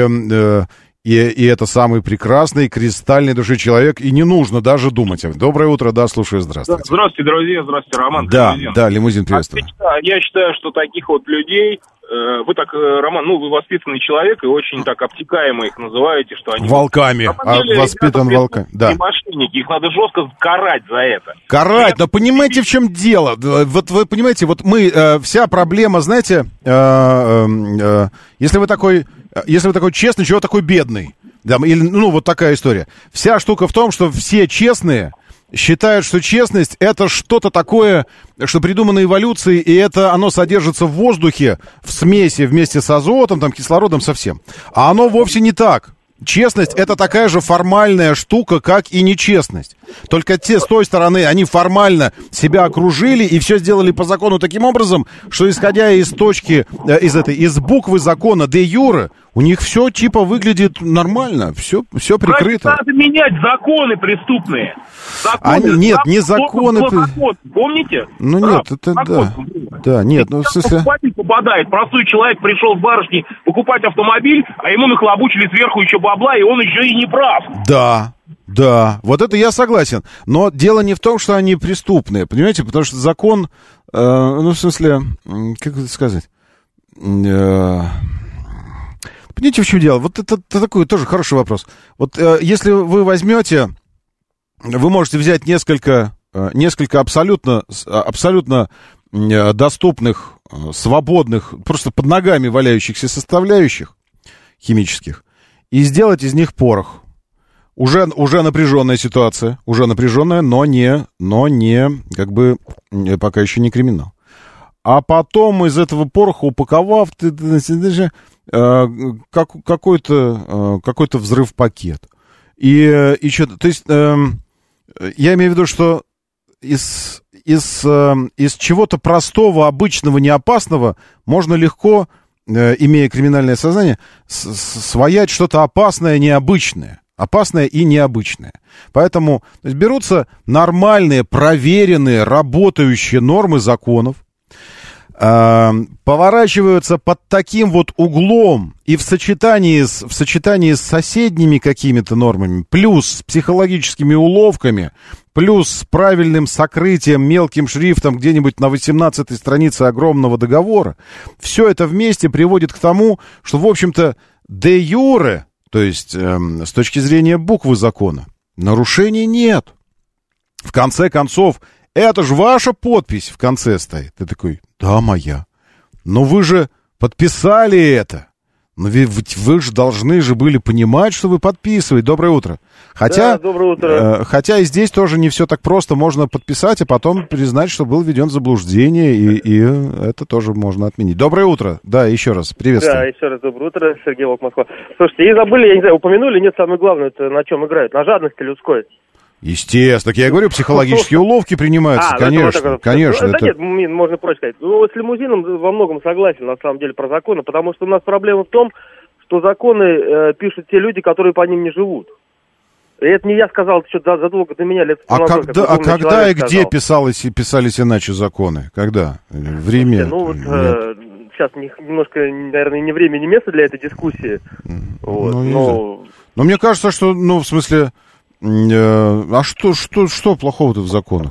это самый прекрасный, кристальной души человек, и не нужно даже думать. Доброе утро, да, слушаю, здравствуйте. Здравствуйте, друзья, здравствуйте, Роман. Да, лимузин приветствую. Я считаю, что таких вот людей, вы так, Роман, вы воспитанный человек, и очень так обтекаемо их называете, что они... Волками, воспитан волками, да. Мошенники, их надо жестко карать за это. Карать, но понимаете, в чем дело? Вот вы понимаете, вот мы, вся проблема, знаете, если вы такой честный, чего такой бедный? Вот такая история. Вся штука в том, что все честные считают, что честность — это что-то такое, что придумано эволюцией, и это оно содержится в воздухе, в смеси вместе с азотом, кислородом, совсем. А оно вовсе не так. Честность — это такая же формальная штука, как и нечестность. Только те с той стороны, они формально себя окружили и все сделали по закону таким образом, что, исходя из из буквы закона де юре, у них все типа выглядит нормально, все прикрыто. Надо менять законы преступные. Нет, не законы. Помните? Нет, это Да, нет, ну в смысле... Покупатель попадает, простой человек пришел с барышней покупать автомобиль, а ему нахлобучили сверху еще бабла, и он еще и не прав. Да, вот это я согласен. Но дело не в том, что они преступные, понимаете, потому что закон, ну, в смысле, как это сказать... Понимаете, в чем дело? Вот это такой тоже хороший вопрос. Вот если вы возьмете, вы можете взять несколько абсолютно доступных, свободных, просто под ногами валяющихся составляющих химических и сделать из них порох. Уже напряженная ситуация, уже напряженная, но не, как бы, пока еще не криминал. А потом из этого пороха упаковав, какой-то взрыв-пакет. И что-то, то есть, я имею в виду, что из чего-то простого, обычного, неопасного можно легко, имея криминальное сознание, своять что-то опасное, необычное. Опасное и необычное. Поэтому то есть, берутся нормальные, проверенные, работающие нормы законов, поворачиваются под таким вот углом и в сочетании с соседними какими-то нормами, плюс с психологическими уловками, плюс с правильным сокрытием мелким шрифтом где-нибудь на 18-й странице огромного договора, все это вместе приводит к тому, что, в общем-то, де юре, то есть с точки зрения буквы закона, нарушений нет. В конце концов, это же ваша подпись в конце стоит. Ты такой, да, моя. Но вы же подписали это. Но ведь вы же должны же были понимать, что вы подписываете. Доброе утро. Хотя, да, доброе утро. Хотя и здесь тоже не все так просто. Можно подписать, а потом признать, что был введен в заблуждение, и это тоже можно отменить. Доброе утро. Да, еще раз. Приветствую. Да, еще раз доброе утро. Сергей Волк, Москва. Слушайте, и забыли, я не знаю, упомянули, нет, самое главное, это на чем играют? На жадности людской. Естественно, так я говорю, психологические уловки принимаются, конечно, конечно. Да нет, можно проще сказать. Ну, вот с лимузином во многом согласен, на самом деле, про законы, потому что у нас проблема в том, что законы пишут те люди, которые по ним не живут. И это не я сказал, это что задолго до меня лет 15. Когда и где писались иначе законы? Когда? В Риме? Ну, вот сейчас немножко, наверное, не время, не место для этой дискуссии. Вот, но мне кажется, что, ну, в смысле... А что плохого-то в законах?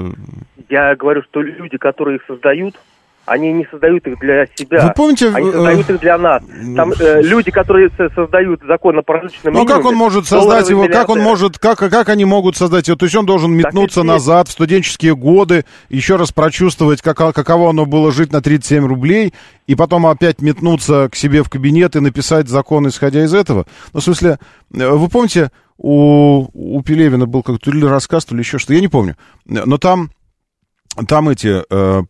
Я говорю, что люди, которые их создают, они не создают их для себя. Вы помните, они создают их для нас. Там люди, которые создают закон на прожиточном минимуме... Ну, как он может создать его, как они могут создать его? То есть он должен метнуться назад в студенческие годы, еще раз прочувствовать, каково оно было жить на 37 рублей, и потом опять метнуться к себе в кабинет и написать закон, исходя из этого? Ну, в смысле, вы помните... У Пелевина был как-то ли рассказ, то ли еще что-то, я не помню. Но там эти,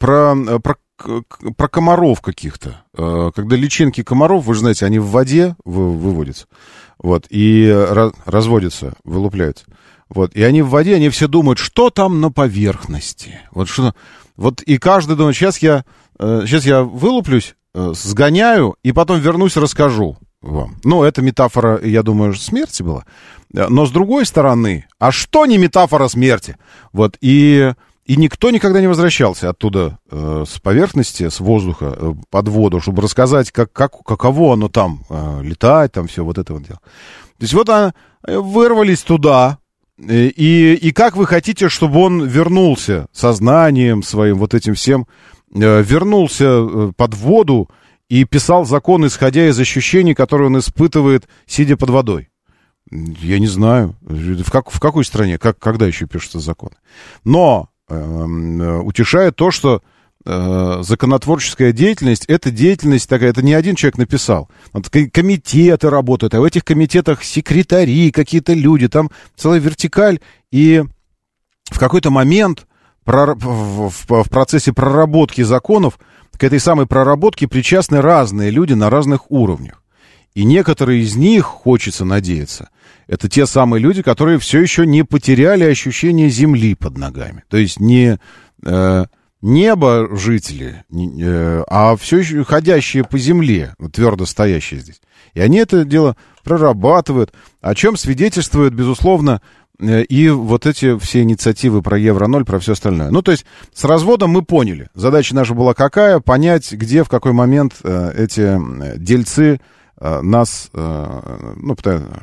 про комаров каких-то. Когда личинки комаров, вы же знаете, они в воде выводятся. Вот, и разводятся, вылупляются. Вот, и они в воде, они все думают, что там на поверхности. Вот и каждый думает, сейчас я вылуплюсь, сгоняю, и потом вернусь и расскажу вам. Ну, это метафора, я думаю, смерти была. Но с другой стороны, а что не метафора смерти? Вот, и никто никогда не возвращался оттуда с поверхности, с воздуха под воду, чтобы рассказать, каково оно там летать, там все вот это вот дело. То есть вот вырвались туда, и как вы хотите, чтобы он вернулся сознанием своим, вот этим всем, вернулся под воду и писал закон, исходя из ощущений, которые он испытывает, сидя под водой? Я не знаю, в какой стране, когда еще пишутся законы. Но утешает то, что законотворческая деятельность, это деятельность такая, это не один человек написал. Вот комитеты работают, а в этих комитетах секретари, какие-то люди, там целая вертикаль. И в какой-то момент в процессе проработки законов к этой самой проработке причастны разные люди на разных уровнях. И некоторые из них, хочется надеяться, это те самые люди, которые все еще не потеряли ощущение земли под ногами. То есть не небо жители, а все еще ходящие по земле, твердо стоящие здесь. И они это дело прорабатывают, о чем свидетельствует, безусловно, и вот эти все инициативы про Евро-0, про все остальное. Ну, то есть с разводом мы поняли. Задача наша была какая? Понять, где, в какой момент эти дельцы нас, ну,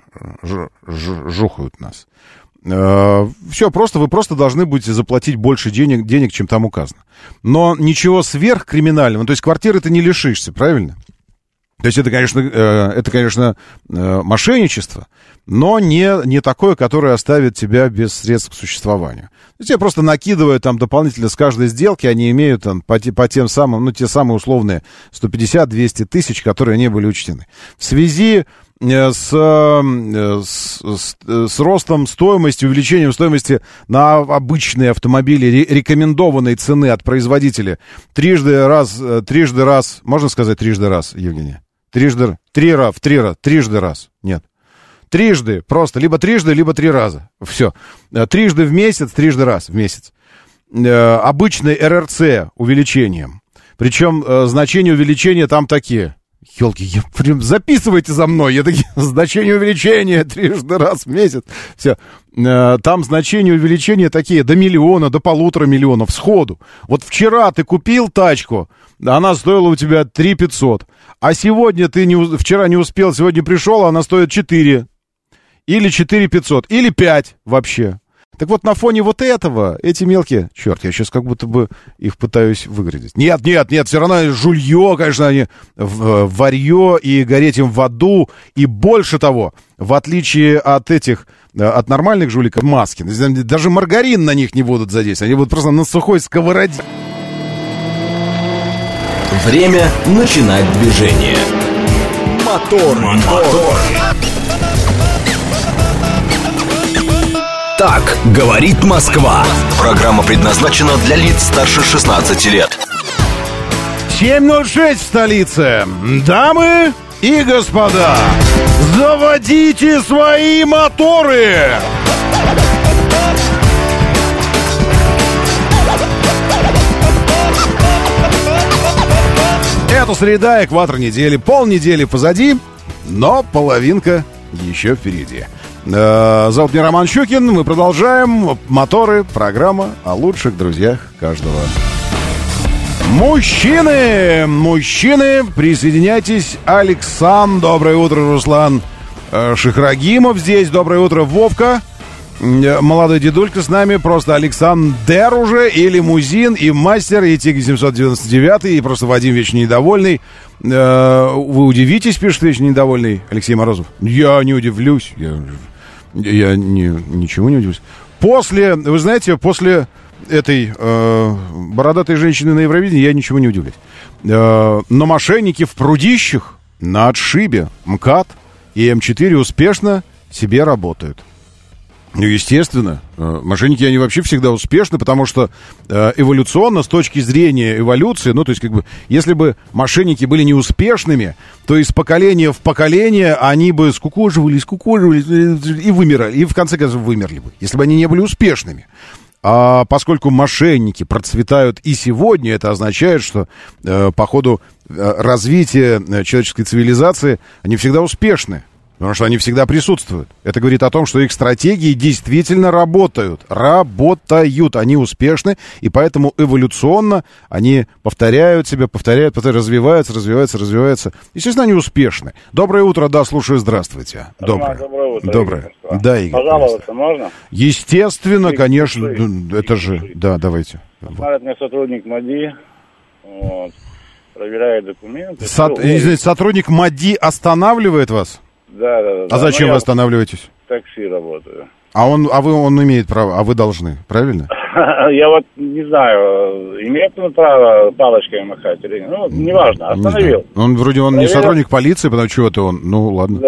жухают нас. Все, просто вы просто должны будете заплатить больше денег, чем там указано. Но ничего сверхкриминального, то есть квартиры ты не лишишься, правильно? То есть это, конечно, мошенничество, но не такое, которое оставит тебя без средств к существованию. То есть тебе просто накидывают там дополнительно с каждой сделки, они имеют там по тем самым, ну, те самые условные 150-200 тысяч, которые не были учтены. В связи с ростом стоимости, увеличением стоимости на обычные автомобили рекомендованной цены от производителя трижды раз, можно сказать трижды раз, Евгения? Трижды раз. Нет. Трижды, просто, либо трижды, либо 3 раза. Все. Трижды в месяц, трижды раз в месяц. Обычный РРЦ увеличением. Причем значения увеличения там такие. Ёлки, прям записывайте за мной. Значение увеличения трижды раз в месяц. Все. Там значения увеличения такие до 1 миллиона, до 1,5 миллиона сходу. Вот вчера ты купил тачку, она стоила у тебя 3 500. А сегодня вчера не успел, сегодня пришел, она стоит 4. Или 4 500, или 5 вообще. Так вот, на фоне вот этого, эти мелкие... Черт, я сейчас как будто бы их пытаюсь выградить. Нет, все равно жулье, конечно, они варье и гореть им в аду. И больше того, в отличие от нормальных жуликов, маски. Даже маргарин на них не будут задействовать. Они будут просто на сухой сковороде. Время начинать движение. Мотор. Так говорит Москва. Программа предназначена для лиц старше 16 лет. 7:06 в столице. Дамы и господа, заводите свои моторы! Это среда, экватор недели. Полнедели позади, но половинка еще впереди. Зовут меня Роман Щукин. Мы продолжаем. Моторы. Программа о лучших друзьях каждого. Мужчины, присоединяйтесь. Александр, доброе утро, Руслан Шихрагимов здесь. Доброе утро, Вовка. Молодой дедулька с нами. Просто Александр уже. И лимузин, и мастер, и Тиг 799, и просто Вадим вечно недовольный. Вы удивитесь, пишет вечно недовольный Алексей Морозов. Я не удивлюсь. Я ничего не удивлюсь. Вы знаете, после этой бородатой женщины на Евровидении я ничего не удивляюсь. Но мошенники в прудищах на отшибе МКАД и М4 успешно себе работают. Ну, естественно, мошенники, они вообще всегда успешны, потому что эволюционно, с точки зрения эволюции, ну, то есть, как бы, если бы мошенники были неуспешными, то из поколения в поколение они бы скукоживались и вымирали, и в конце концов вымерли бы, если бы они не были успешными. А поскольку мошенники процветают и сегодня, это означает, что по ходу развития человеческой цивилизации они всегда успешны. Потому что они всегда присутствуют. Это говорит о том, что их стратегии действительно работают. Они успешны, и поэтому эволюционно они повторяют себя, развиваются. Естественно, они успешны. Доброе утро, да, слушаю, здравствуйте. Доброе утро. Доброе. Да, Игорь. Пожаловаться можно? Естественно, конечно. Это же, да, давайте. Смотрит мне сотрудник МАДИ, проверяет документы. Извините, сотрудник МАДИ останавливает вас? Да. А зачем вы останавливаетесь? В такси работаю. Он имеет право, а вы должны, правильно? Я вот не знаю, имеет он право палочкой махать или нет. Ну, неважно, остановил. Он не сотрудник полиции, потому что он, ну, ладно.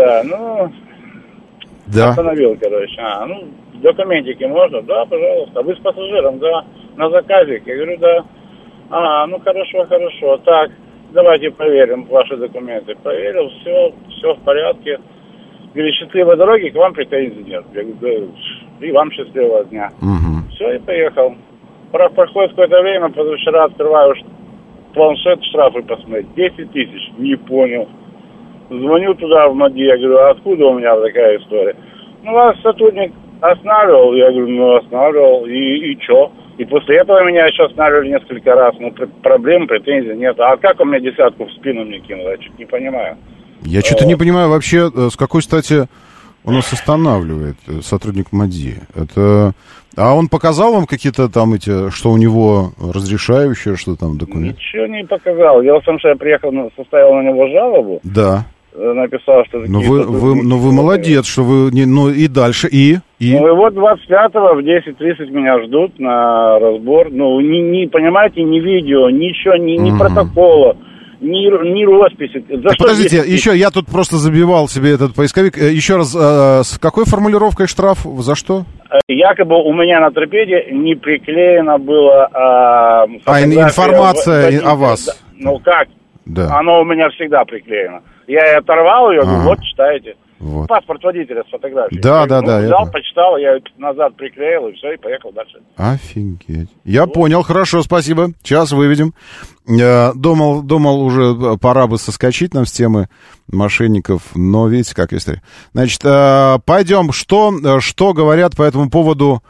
Да, остановил, короче. Документики можно? Да, пожалуйста. А вы с пассажиром, да? На заказик? Я говорю, да. Хорошо. Так, давайте проверим ваши документы. Проверил, все в порядке. Говорит, счастливой дороги, к вам претензий нет. Я говорю, да, и вам счастливого дня. Все, и поехал. Проходит какое-то время, позавчера открываю планшет, штрафы посмотреть. 10 тысяч. Не понял. Звоню туда в МАДИ, я говорю, а откуда у меня такая история? У вас сотрудник Останавливал, я говорю, останавливал, и что? И после этого меня еще останавливали несколько раз. Проблем, претензий нет. А как он мне десятку в спину мне кинул? Я что-то не понимаю. Я что-то не понимаю вообще, с какой стати он нас останавливает, сотрудник МАДИ. Это... А он показал вам какие-то там эти, что у него разрешающее, что там документы? Ничего не показал. Дело в том, что я приехал, составил на него жалобу. Да. Написал, что... вы молодец, что вы... Ну и дальше, и? Ну и вот 25-го в 10:30 меня ждут на разбор. Ну, понимаете, ни видео, ничего, ни протокола, ни росписи. Подождите, еще я тут просто забивал себе этот поисковик. Еще раз, с какой формулировкой штраф? За что? Якобы у меня на торпеде не приклеена была... информация о вас. Да, ну как? Да. Оно у меня всегда приклеено. Я оторвал ее, говорю, вот, читайте. Вот. Паспорт водителя с фотографией. Да. Взял, почитал, я назад приклеил, и все, и поехал дальше. Офигеть. Я понял, хорошо, спасибо. Сейчас выведем. Думал, уже пора бы соскочить нам с темы мошенников, но видите, как история. Значит, пойдем. Что говорят по этому поводу?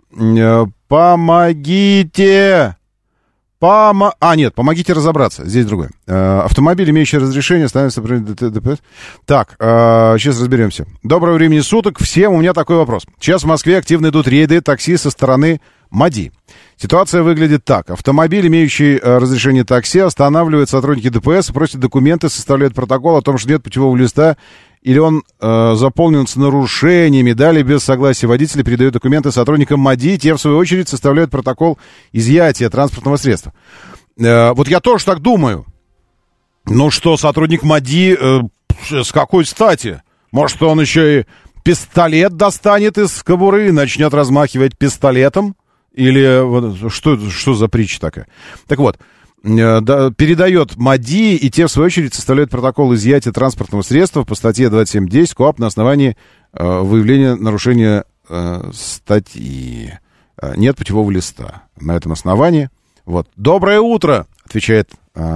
Помогите! Помогите разобраться. Здесь другое. Автомобиль, имеющий разрешение, становится... Так, сейчас разберемся. Доброго времени суток. Всем у меня такой вопрос. Сейчас в Москве активно идут рейды такси со стороны МАДИ. Ситуация выглядит так. Автомобиль, имеющий разрешение такси, останавливает сотрудники ДПС, просят документы, составляют протокол о том, что нет путевого листа, или он заполнен с нарушениями. Далее, без согласия водителя, передают документы сотрудникам МАДИ. Те, в свою очередь, составляют протокол изъятия транспортного средства. Вот я тоже так думаю. Ну что, сотрудник МАДИ, с какой стати? Может, он еще и пистолет достанет из кобуры и начнет размахивать пистолетом? Или что за притча такая? Так вот. Передает МАДИ, и те, в свою очередь, составляют протокол изъятия транспортного средства по статье 27.10 КоАП на основании выявления нарушения статьи. Нет путевого листа. На этом основании. Вот. Доброе утро, отвечает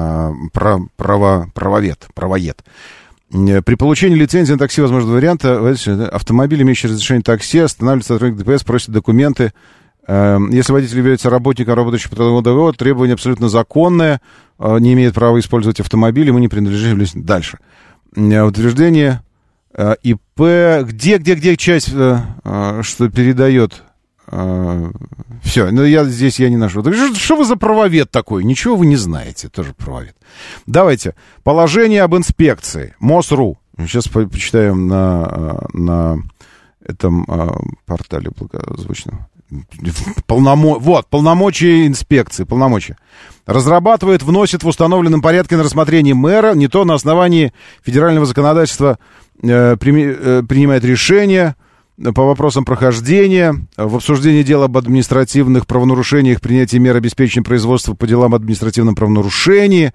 правоед. При получении лицензии на такси возможны варианты. Автомобиль, имеющий разрешение такси, останавливает сотрудник ДПС, просит документы. Если водитель является работником, работающим по трудовому договору, требование абсолютно законное, не имеет права использовать автомобиль, ему не принадлежит. Дальше. Утверждение ИП. Где часть, что передает? Все, но я не нашел. Что вы за правовед такой? Ничего вы не знаете, тоже правовед. Давайте. Положение об инспекции. МОСРУ. Сейчас почитаем на этом портале благозвучном. Полномочия инспекции, полномочия. Разрабатывает, вносит в установленном порядке на рассмотрение мэра, не то на основании федерального законодательства принимает решения по вопросам прохождения, в обсуждении дел об административных правонарушениях, принятии мер обеспечения производства по делам об административном правонарушении,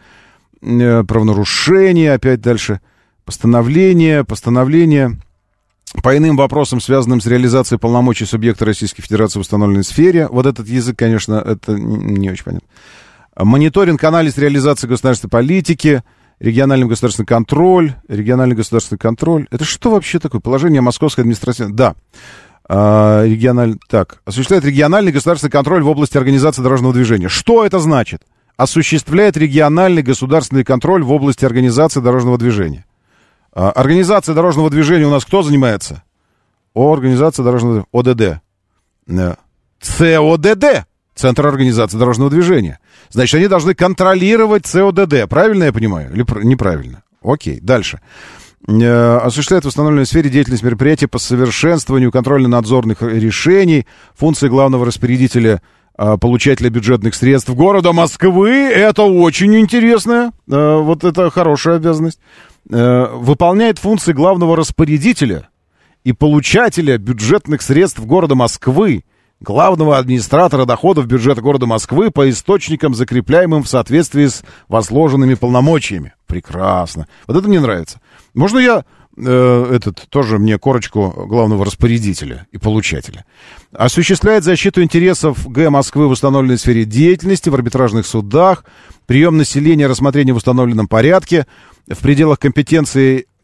опять дальше, постановление. По иным вопросам, связанным с реализацией полномочий субъекта Российской Федерации в установленной сфере. Вот этот язык, конечно, это не очень понятно. Мониторинг, анализ реализации государственной политики, региональный государственный контроль. Это что вообще такое? Положение Московской административной... Да. Осуществляет региональный государственный контроль в области организации дорожного движения. Что это значит? Осуществляет региональный государственный контроль в области организации дорожного движения. Организация дорожного движения у нас кто занимается? Организация дорожного движения. ОДД. ЦОДД. Центр организации дорожного движения. Значит, они должны контролировать ЦОДД. Правильно я понимаю? Или неправильно? Окей, дальше. Осуществляет в установленной сфере деятельность мероприятий по совершенствованию контрольно-надзорных решений, функции главного распорядителя, получателя бюджетных средств города Москвы. Это очень интересно. Вот это хорошая обязанность. Выполняет функции главного распорядителя и получателя бюджетных средств города Москвы, главного администратора доходов бюджета города Москвы по источникам, закрепляемым в соответствии с возложенными полномочиями. Прекрасно. Вот это мне нравится. Можно я тоже мне корочку главного распорядителя и получателя? Осуществляет защиту интересов Г. Москвы в установленной сфере деятельности, в арбитражных судах, прием населения, рассмотрение в установленном порядке, в пределах компетенции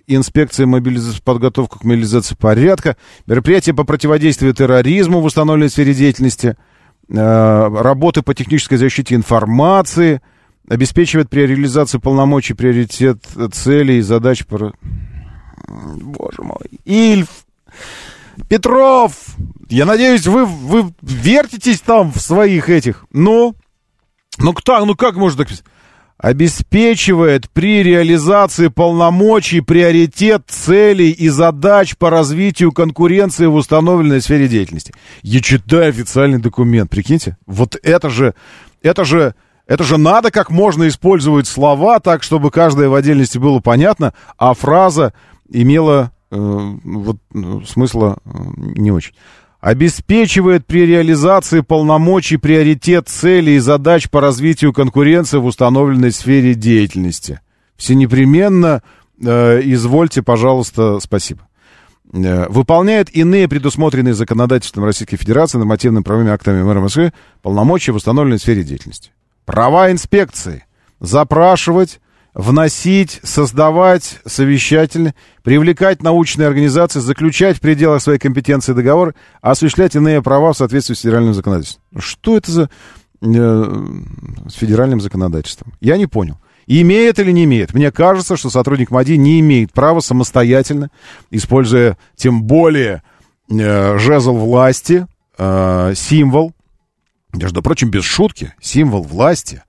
инспекции подготовку к мобилизации порядка, мероприятия по противодействию терроризму в установленной сфере деятельности, работы по технической защите информации, обеспечивает при реализации полномочий приоритет целей и задач. Боже мой. Ильф, Петров, я надеюсь, вы вертитесь там в своих этих. Ну как можно так писать? Обеспечивает при реализации полномочий приоритет целей и задач по развитию конкуренции в установленной сфере деятельности. Я читаю официальный документ, прикиньте. Вот это же надо как можно использовать слова так, чтобы каждое в отдельности было понятно, а фраза имела смысла не очень. Обеспечивает при реализации полномочий приоритет целей и задач по развитию конкуренции в установленной сфере деятельности. Все непременно извольте, пожалуйста, спасибо. Выполняет иные предусмотренные законодательством Российской Федерации нормативными правовыми актами мэра Москвы полномочия в установленной сфере деятельности. Права инспекции. Запрашивать, вносить, создавать совещательные, привлекать научные организации, заключать в пределах своей компетенции договоры, осуществлять иные права в соответствии с федеральным законодательством. Что это за с федеральным законодательством? Я не понял. Имеет или не имеет? Мне кажется, что сотрудник МАДИ не имеет права самостоятельно, используя тем более жезл власти, символ, между прочим, без шутки, символ власти,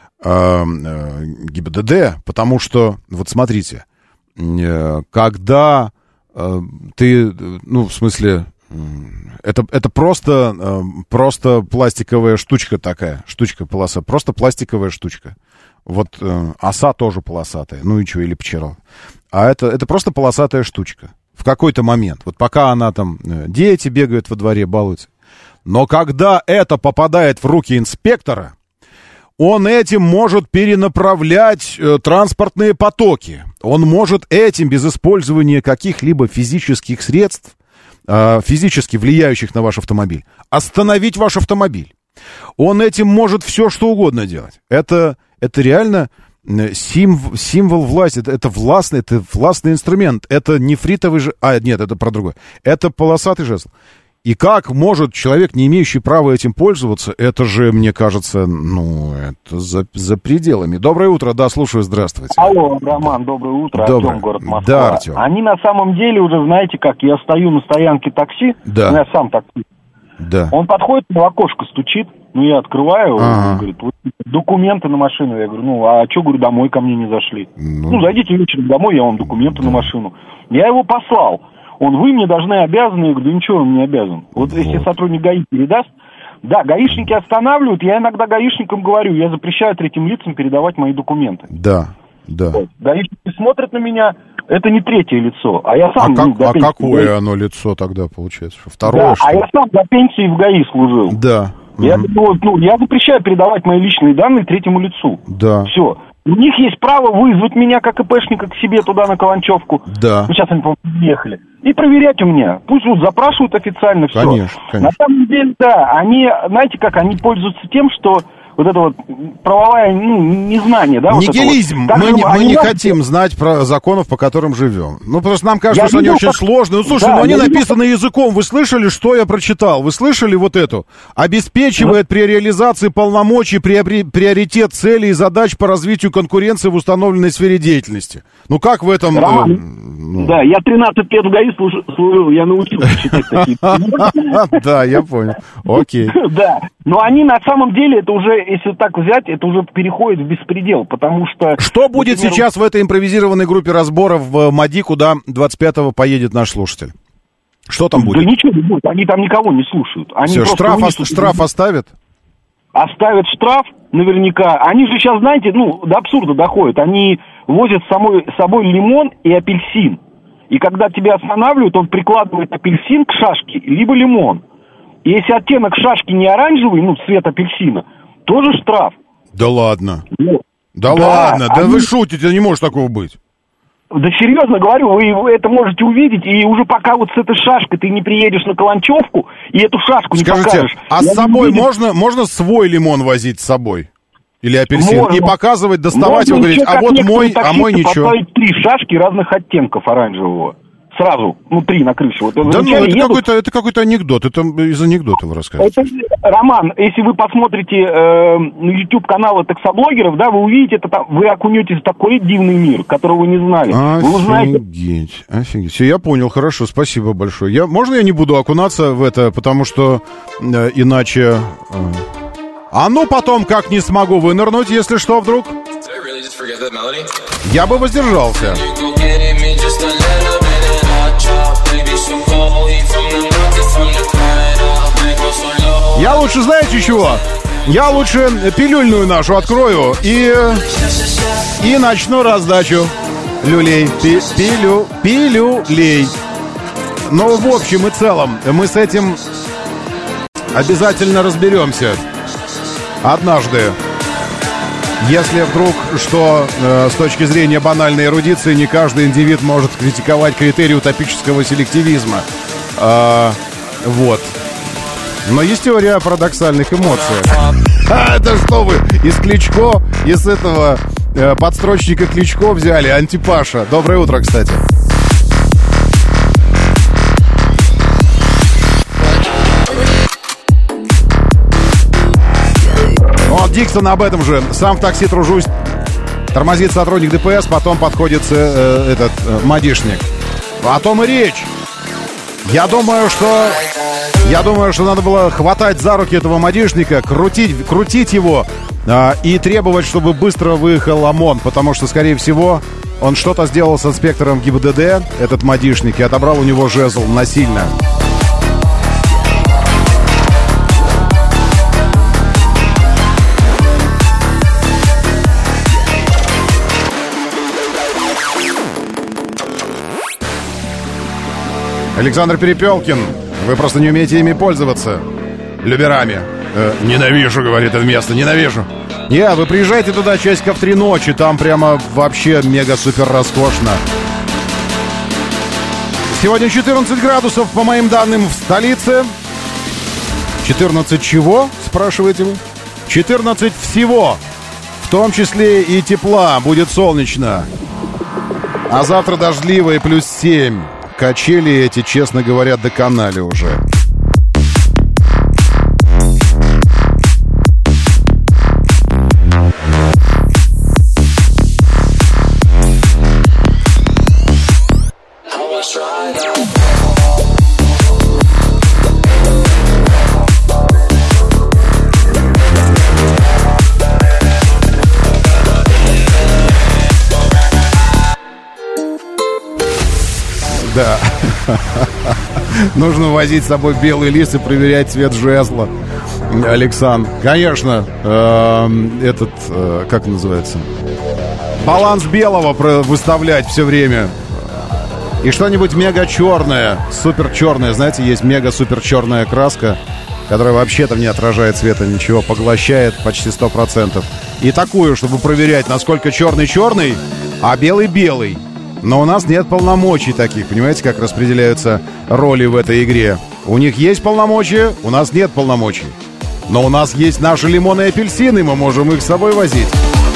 ГИБДД, потому что, вот смотрите, когда ты, в смысле, это просто пластиковая штучка такая, полоса, просто пластиковая штучка. Вот оса тоже полосатая, или пчела. А это просто полосатая штучка. В какой-то момент, вот пока она там, дети бегают во дворе, балуются. Но когда это попадает в руки инспектора, он этим может перенаправлять транспортные потоки. Он может этим, без использования каких-либо физических средств, физически влияющих на ваш автомобиль, остановить ваш автомобиль. Он этим может все, что угодно делать. Это реально символ власти. Это властный инструмент. Это нефритовый жезл. Нет, это про другое. Это полосатый жезл. И как может человек, не имеющий права этим пользоваться, это же, мне кажется, это за пределами. Доброе утро, да, слушаю, здравствуйте. Алло, Роман, доброе утро, Артем, город Москва. Да, Артем. Они на самом деле уже, знаете как, я стою на стоянке такси, я сам такси. Да. Он подходит, в окошко стучит, я открываю, он говорит, вот документы на машину. Я говорю, а что, домой ко мне не зашли? Зайдите вечером домой, я вам документы на машину. Я его послал. Вы мне должны обязаны. Я говорю, ничего, он не обязан. Вот если сотрудник ГАИ передаст, да, гаишники останавливают, я иногда гаишникам говорю, я запрещаю третьим лицам передавать мои документы. Да. Вот. Гаишники смотрят на меня, это не третье лицо, а я сам... какое оно лицо тогда получается? Второе, да, что ли? Я сам до пенсии в ГАИ служил. Да. Я запрещаю передавать мои личные данные третьему лицу. Да. Все. У них есть право вызвать меня как ИПшника к себе туда на Каланчевку. Да. Сейчас они, по-моему, приехали. И проверять у меня. Пусть запрашивают официально все. Конечно. На самом деле, да, они, знаете как, они пользуются тем, что вот это правовое незнание, да? Нигилизм. Мы не хотим знать про законов, по которым живем. Просто нам кажется, что они очень сложные. Слушай, они написаны языком. Вы слышали, что я прочитал? Вы слышали вот эту? Обеспечивает при реализации полномочий приоритет целей и задач по развитию конкуренции в установленной сфере деятельности. Как в этом... Да, я 13 лет в ГАИ служил, я научился читать такие. Да, я понял. Окей. Да, но они на самом деле, это уже, если так взять, это уже переходит в беспредел, потому что... Что будет сейчас в этой импровизированной группе разборов в МАДИ, куда 25-го поедет наш слушатель? Что там будет? Да ничего не будет, они там никого не слушают. Все, штраф оставят? Оставят штраф, наверняка. Они же сейчас, знаете, до абсурда доходят. Они возят с собой лимон и апельсин. И когда тебя останавливают, он прикладывает апельсин к шашке, либо лимон. И если оттенок шашки не оранжевый, цвет апельсина, тоже штраф. Да ладно. Ладно, вы шутите, не может такого быть. Да серьезно говорю, вы это можете увидеть, и уже пока вот с этой шашкой ты не приедешь на Каланчевку, и эту шашку не покажешь. А с собой можно свой лимон возить с собой? Или апельсин. Можно. И показывать, доставать его, говорить, а вот мой, а мой ничего. Поставить 3 шашки разных оттенков оранжевого. Сразу, 3 на крыше. Вот, да ну, это какой-то анекдот, это из анекдота вы рассказываете. Роман, если вы посмотрите YouTube-каналы таксоблогеров, да, вы увидите, вы окунетесь в такой дивный мир, которого вы не знали. Вы узнаете... Офигеть. Все, я понял, хорошо, спасибо большое. Можно я не буду окунаться в это, потому что иначе... А ну потом как не смогу вынырнуть, если что вдруг? Я бы воздержался. Я лучше, знаете чего? Я лучше пилюльную нашу открою и начну раздачу люлей. Пилюлей. Но в общем и целом мы с этим обязательно разберемся. Однажды. Если вдруг, что с точки зрения банальной эрудиции, не каждый индивид может критиковать критерии утопического селективизма. Вот. Но есть теория о парадоксальных эмоциях. Это что вы? Из Кличко, из этого подстрочника Кличко взяли. Антипаша. Доброе утро, кстати. Вот Диксон об этом же. Сам в такси тружусь. Тормозит сотрудник ДПС, потом подходит этот мадишник. О том и речь. Я думаю, что надо было хватать за руки этого мадишника, крутить его и требовать, чтобы быстро выехал ОМОН, потому что, скорее всего, он что-то сделал с инспектором ГИБДД, этот мадишник, и отобрал у него жезл насильно. Александр Перепелкин, вы просто не умеете ими пользоваться. Люберами. Ненавижу, говорит это место, ненавижу. Вы приезжайте туда часиков 3 ночи, там прямо вообще мега-супер роскошно. Сегодня 14 градусов, по моим данным, в столице. 14 чего, спрашиваете вы? 14 всего, в том числе и тепла, будет солнечно. А завтра дождливо и плюс 7. Качели эти, честно говоря, доконали уже. Да. Нужно возить с собой белый лист и проверять цвет жезла. Александр. Конечно, как называется? Баланс белого выставлять все время. И что-нибудь мега-черное, супер-черное. Знаете, есть мега-супер-черная краска, которая вообще-то не отражает цвета ничего, поглощает почти 100%. И такую, чтобы проверять, насколько черный-черный, а белый-белый. Но у нас нет полномочий таких. Понимаете, как распределяются роли в этой игре? У них есть полномочия, у нас нет полномочий. Но у нас есть наши лимоны и апельсины, мы можем их с собой возить.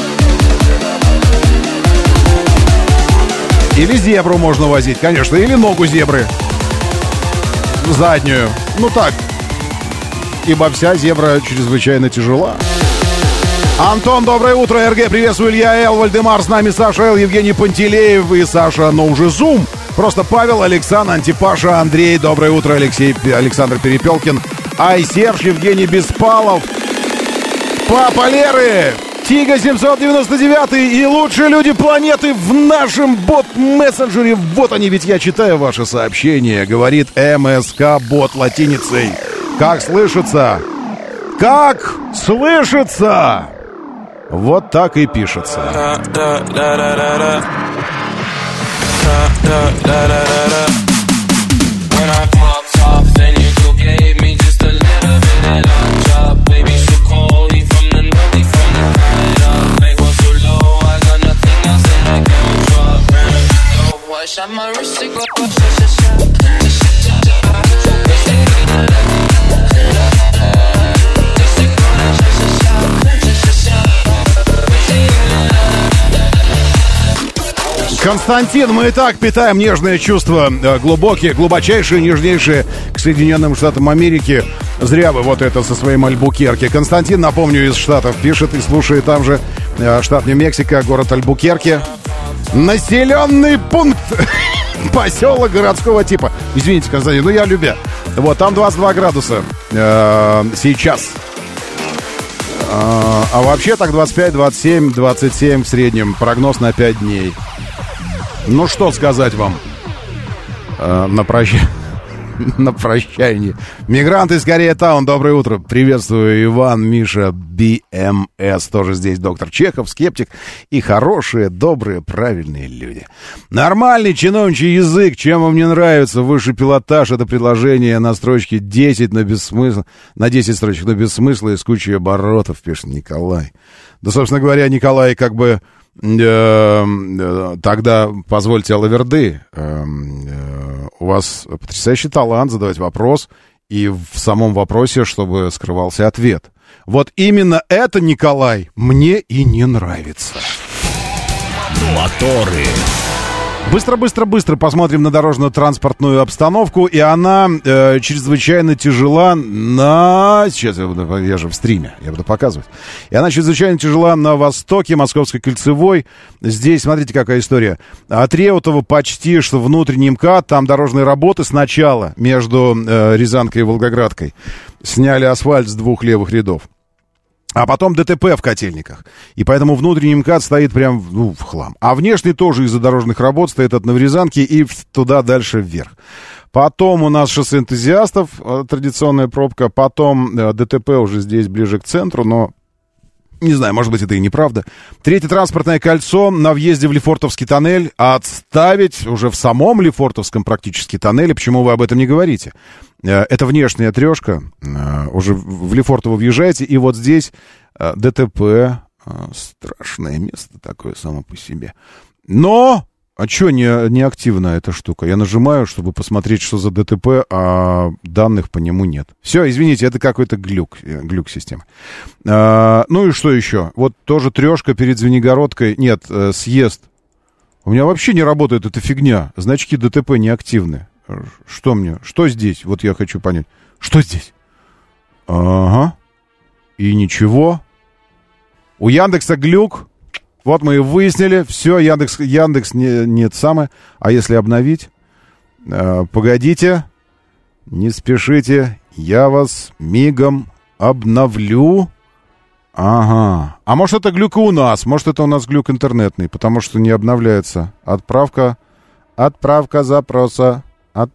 Или зебру можно возить, конечно, или ногу зебры. Заднюю. Ну так. Ибо вся зебра чрезвычайно тяжела. Антон, доброе утро, РГ, приветствую, Илья Л, Вальдемар, с нами Саша Л, Евгений Пантелеев и Саша, но уже Зум. Просто Павел, Александр, Антипаша, Андрей, доброе утро, Александр Перепелкин, Айсерж, Евгений Беспалов, Папа Леры, Тига 799 и лучшие люди планеты в нашем бот-мессенджере. Вот они, ведь я читаю ваши сообщения, говорит МСК-бот латиницей. Как слышится? Как слышится? Вот так и пишется. Константин, мы и так питаем нежные чувства, глубокие, глубочайшие, нежнейшие к Соединенным Штатам Америки. Зря вы вот это со своим Альбукерке. Константин, напомню, из Штатов пишет и слушает там же. Штат Нью-Мексико, город Альбукерке. Населенный пункт. Поселок городского типа. Извините, Константин, я любя. Вот, там 22 градуса сейчас. А вообще так 25, 27, 27 в среднем. Прогноз на 5 дней. Ну, что сказать вам на прощание. Мигранты из Корея-таун, доброе утро. Приветствую, Иван, Миша, БМС. Тоже здесь доктор Чехов, скептик. И хорошие, добрые, правильные люди. Нормальный чиновничий язык. Чем вам не нравится? Высший пилотаж. Это предложение на строчке 10 на бессмысл. На 10 строчек на бессмысла и с кучей оборотов, пишет Николай. Да, собственно говоря, Николай как бы... Тогда позвольте, Алаверды, у вас потрясающий талант задавать вопрос, и в самом вопросе, чтобы скрывался ответ. Вот именно это, Николай, мне и не нравится. Моторы. Быстро посмотрим на дорожно-транспортную обстановку, и она чрезвычайно тяжела на... Сейчас я же в стриме, я буду показывать. И она чрезвычайно тяжела на востоке Московской кольцевой. Здесь, смотрите, какая история. От Реутова почти что внутренний МКАД, там дорожные работы сначала между Рязанкой и Волгоградкой. Сняли асфальт с 2 левых рядов. А потом ДТП в Котельниках. И поэтому внутренний МКАД стоит прям в хлам. А внешний тоже из-за дорожных работ стоит от Новорязанки и туда дальше вверх. Потом у нас шоссе энтузиастов, традиционная пробка. Потом ДТП уже здесь ближе к центру, но... Не знаю, может быть, это и неправда. Третье транспортное кольцо на въезде в Лефортовский тоннель отставить уже в самом Лефортовском практически тоннеле. Почему вы об этом не говорите? Это внешняя трешка. Уже в Лефортово въезжаете, и вот здесь ДТП. Страшное место такое само по себе. Но... А что не активна эта штука? Я нажимаю, чтобы посмотреть, что за ДТП, а данных по нему нет. Все, извините, это какой-то глюк системы. Ну и что еще? Вот тоже трешка перед Звенигородкой. Нет, съезд. У меня вообще не работает эта фигня. Значки ДТП не активны. Что здесь? Вот я хочу понять. Что здесь? Ага. И ничего. У Яндекса глюк. Вот мы и выяснили. Все, Яндекс нет самое. А если обновить? Погодите. Не спешите. Я вас мигом обновлю. Ага. А может, это глюк и у нас? Может, это у нас глюк интернетный, потому что не обновляется. Отправка запроса.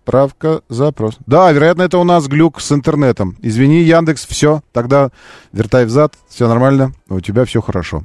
Да, вероятно, это у нас глюк с интернетом. Извини, Яндекс, все. Тогда вертай взад. Все нормально. У тебя все хорошо.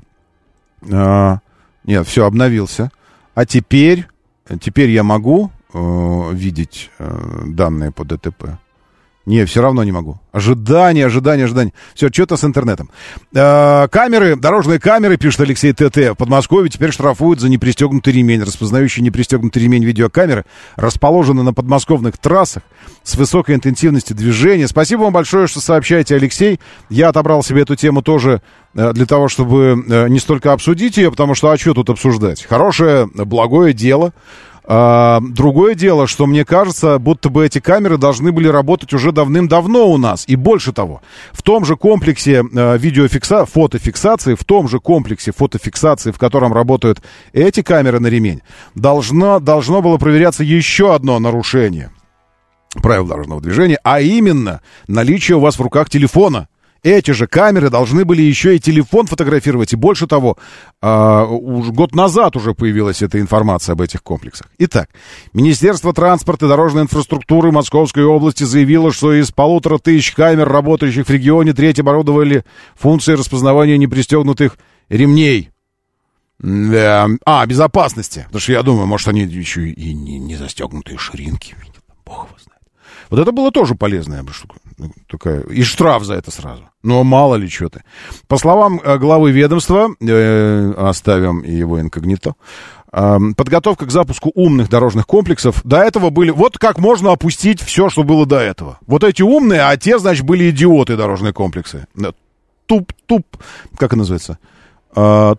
Нет, все, обновился. А теперь я могу видеть данные по ДТП? Не, все равно не могу. Ожидание. Все, что-то с интернетом. Камеры, дорожные камеры, пишет Алексей ТТ. В Подмосковье теперь штрафуют за непристегнутый ремень. Распознающие непристегнутый ремень видеокамеры расположены на подмосковных трассах с высокой интенсивностью движения. Спасибо вам большое, что сообщаете, Алексей. Я отобрал себе эту тему тоже для того, чтобы не столько обсудить ее, потому что, а что тут обсуждать? Хорошее, благое дело. Другое дело, что мне кажется, будто бы эти камеры должны были работать уже давным-давно у нас. И больше того, в том же комплексе фотофиксации, в котором работают эти камеры на ремень, должно было проверяться еще одно нарушение правил дорожного движения, а именно наличие у вас в руках телефона. Эти же камеры должны были еще и телефон фотографировать. И больше того, год назад уже появилась эта информация об этих комплексах. Итак, Министерство транспорта и дорожной инфраструктуры Московской области заявило, что из 1500 камер, работающих в регионе, треть оборудовали функцией распознавания непристегнутых ремней. Безопасности. Потому что я думаю, может, они еще и не застегнутые ширинки видят. Бог его знает. Вот это было тоже полезная штука. Такая. И штраф за это сразу. Но мало ли что-то. По словам главы ведомства, оставим его инкогнито, подготовка к запуску умных дорожных комплексов. До этого были... Вот как можно опустить все, что было до этого. Вот эти умные, а те, значит, были идиоты, дорожные комплексы. Как это называется?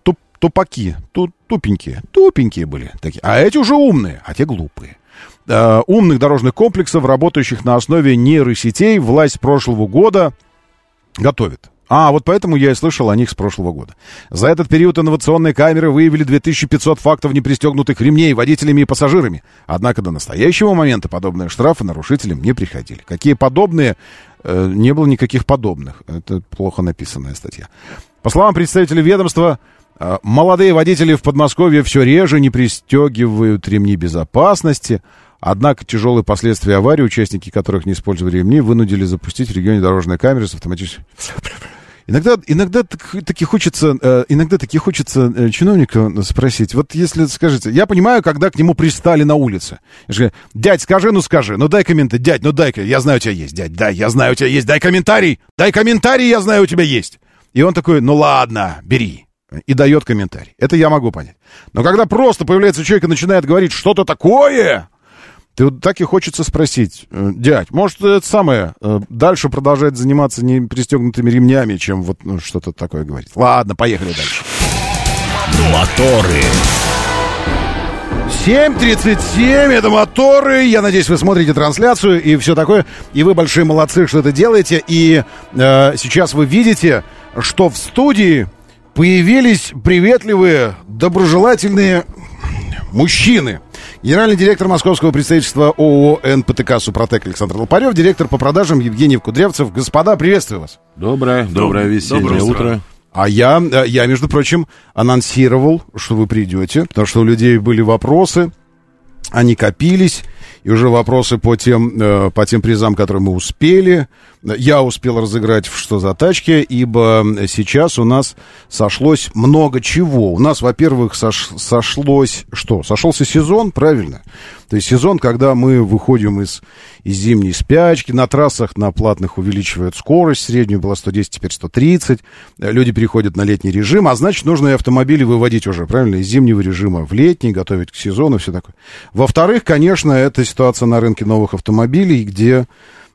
тупаки, тупенькие были такие. А эти уже умные, а те глупые. Умных дорожных комплексов, работающих на основе нейросетей, власть прошлого года готовит. Вот поэтому я и слышал о них с прошлого года. За этот период инновационные камеры выявили 2500 фактов непристегнутых ремней водителями и пассажирами. Однако до настоящего момента подобные штрафы нарушителям не приходили. Какие подобные? Не было никаких подобных. Это плохо написанная статья. По словам представителей ведомства, молодые водители в Подмосковье все реже не пристегивают ремни безопасности. Однако тяжелые последствия аварии, участники которых не использовали ремни, вынудили запустить в регионе дорожные камеры с автоматической... Иногда таки хочется чиновника спросить. Вот если скажите, я понимаю, когда к нему пристали на улице. Дядь, скажи, ну дай комментарий. Дядь, ну дай-ка, я знаю, у тебя есть. Дядь, дай, я знаю, у тебя есть. Дай комментарий, я знаю, у тебя есть. И он такой, ну ладно, бери. И дает комментарий. Это я могу понять. Но когда просто появляется человек и начинает говорить что-то такое... Ты вот так и хочется спросить, дядь, может, это самое, дальше продолжать заниматься не пристегнутыми ремнями, чем вот что-то такое говорить. Ладно, поехали дальше. Моторы. 7:37, это моторы. Я надеюсь, вы смотрите трансляцию и все такое. И вы большие молодцы, что это делаете. И сейчас вы видите, что в студии появились приветливые, доброжелательные мужчины. Генеральный директор московского представительства ООО НПТК «Супротек» Александр Лопарев, директор по продажам Евгений Кудрявцев. Господа, приветствую вас. Доброе весеннее утро. А я, между прочим, анонсировал, что вы придете, потому что у людей были вопросы, они копились, и уже вопросы по тем призам, которые мы успели. Я успел разыграть в «Что за тачки», ибо сейчас у нас сошлось много чего. У нас, во-первых, сошелся сезон, правильно? То есть сезон, когда мы выходим из зимней спячки, на трассах на платных увеличивают скорость, среднюю была 110, теперь 130, люди переходят на летний режим, а значит, нужно и автомобили выводить уже, правильно, из зимнего режима в летний, готовить к сезону, все такое. Во-вторых, конечно, это ситуация на рынке новых автомобилей, где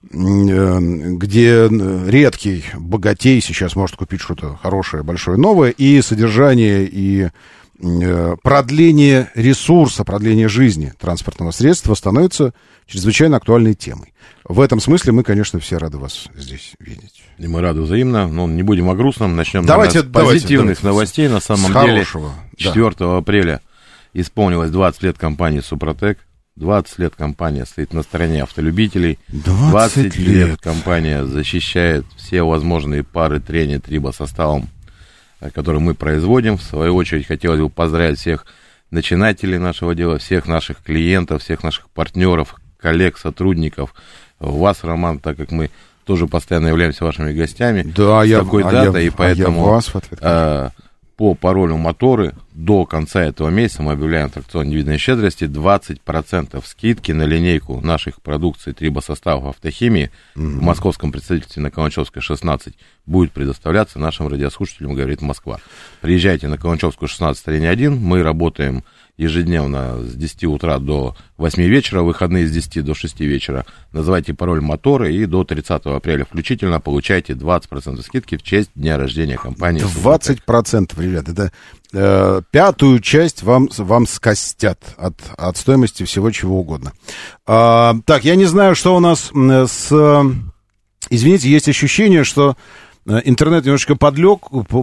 редкий богатей сейчас может купить что-то хорошее, большое, новое, и содержание, и продление ресурса, продление жизни транспортного средства становится чрезвычайно актуальной темой. В этом смысле мы, конечно, все рады вас здесь видеть. И мы рады взаимно, но не будем о грустном, начнем с позитивных новостей. На самом деле, 4 апреля исполнилось 20 лет компании «Супротек». 20 лет компания стоит на стороне автолюбителей. 20 лет компания защищает все возможные пары трения трибосоставом, которые мы производим. В свою очередь, хотелось бы поздравить всех начинателей нашего дела, всех наших клиентов, всех наших партнеров, коллег, сотрудников. Вас, Роман, так как мы тоже постоянно являемся вашими гостями. Да, и поэтому по паролю «Моторы» до конца этого месяца мы объявляем в акционной невиданной щедрости 20% скидки на линейку наших продукций трибосоставов автохимии в московском представительстве на Каланчевской, 16 будет предоставляться нашим радиослушателям, говорит Москва. Приезжайте на Каланчевскую, 16, линия 1. Мы работаем ежедневно с 10 утра до 8 вечера, выходные с 10 до 6 вечера. Называйте пароль «Моторы» и до 30 апреля включительно получайте 20% скидки в честь дня рождения компании. 20%, ребят, это пятую часть вам скостят от стоимости всего чего угодно. Так, я не знаю, что у нас Извините, есть ощущение, что интернет немножечко подлег,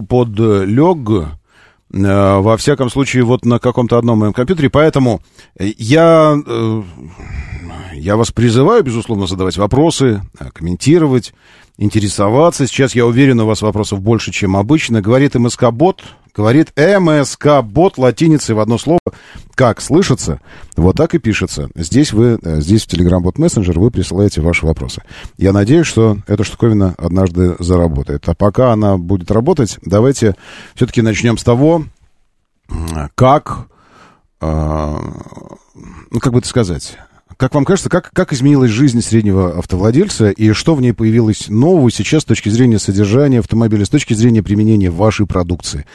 во всяком случае, вот на каком-то одном моем компьютере, поэтому я вас призываю, безусловно, задавать вопросы, комментировать, интересоваться. Сейчас, я уверен, у вас вопросов больше, чем обычно. Говорит МСК-бот, латиницей в одно слово. Как слышится, вот так и пишется. Здесь в Telegram-бот мессенджер вы присылаете ваши вопросы. Я надеюсь, что эта штуковина однажды заработает. А пока она будет работать, давайте все-таки начнем с того, как бы это сказать... Как вам кажется, как изменилась жизнь среднего автовладельца и что в ней появилось нового сейчас с точки зрения содержания автомобиля, с точки зрения применения вашей продукции?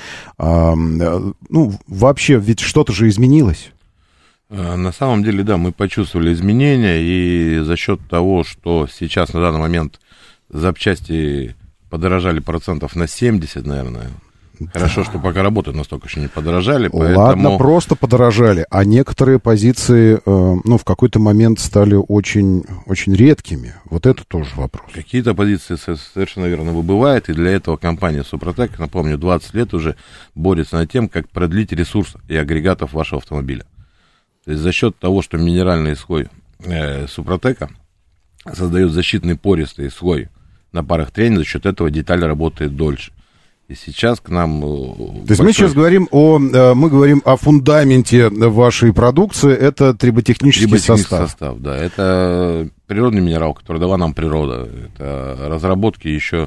Вообще, ведь что-то же изменилось. На самом деле, да, мы почувствовали изменения, и за счет того, что сейчас на данный момент запчасти подорожали процентов на 70, наверное, Хорошо, что пока работают, настолько еще не подорожали, поэтому... Ладно, просто подорожали, а некоторые позиции, в какой-то момент стали очень, очень редкими. Вот это тоже вопрос. Какие-то позиции совершенно верно выбывают, и для этого компания Супротек, напомню, 20 лет уже борется над тем, как продлить ресурс и агрегатов вашего автомобиля. То есть за счет того, что минеральный слой Супротека создает защитный пористый слой на парах трения, за счет этого деталь работает дольше. И сейчас к нам... То есть мы сейчас говорим о фундаменте вашей продукции, это триботехнический состав. Да, это природный минерал, который дала нам природа. Это разработки еще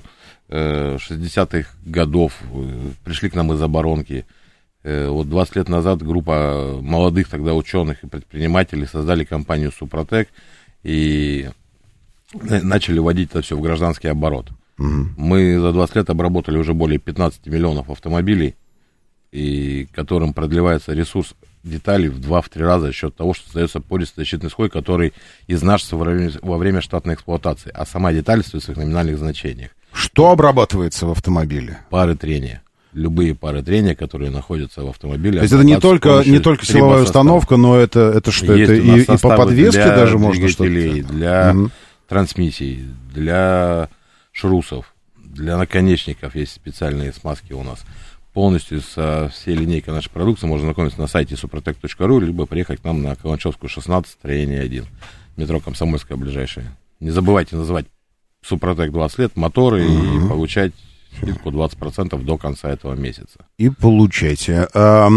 60-х годов, пришли к нам из оборонки. Вот 20 лет назад группа молодых тогда ученых и предпринимателей создали компанию Супротек и начали вводить это все в гражданский оборот. Мы за 20 лет обработали уже более 15 миллионов автомобилей, и которым продлевается ресурс деталей в 2-3 раза за счет того, что создается пористый защитный слой, который изнашивается во время штатной эксплуатации, а сама деталь стоит в своих номинальных значениях. Что обрабатывается в автомобиле? Пары трения. Любые пары трения, которые находятся в автомобиле. То есть это не только силовая установка, но это что? Есть это и по подвеске даже можно что-то? Для трансмиссий, для шрусов, для наконечников есть специальные смазки у нас. Полностью со всей линейкой нашей продукции можно знакомиться на сайте suprotec.ru, либо приехать к нам на Каланчевскую, 16, строение 1, метро Комсомольская ближайшее. Не забывайте называть Супротек 20 лет, моторы, и получать скидку 20% до конца этого месяца. И получайте.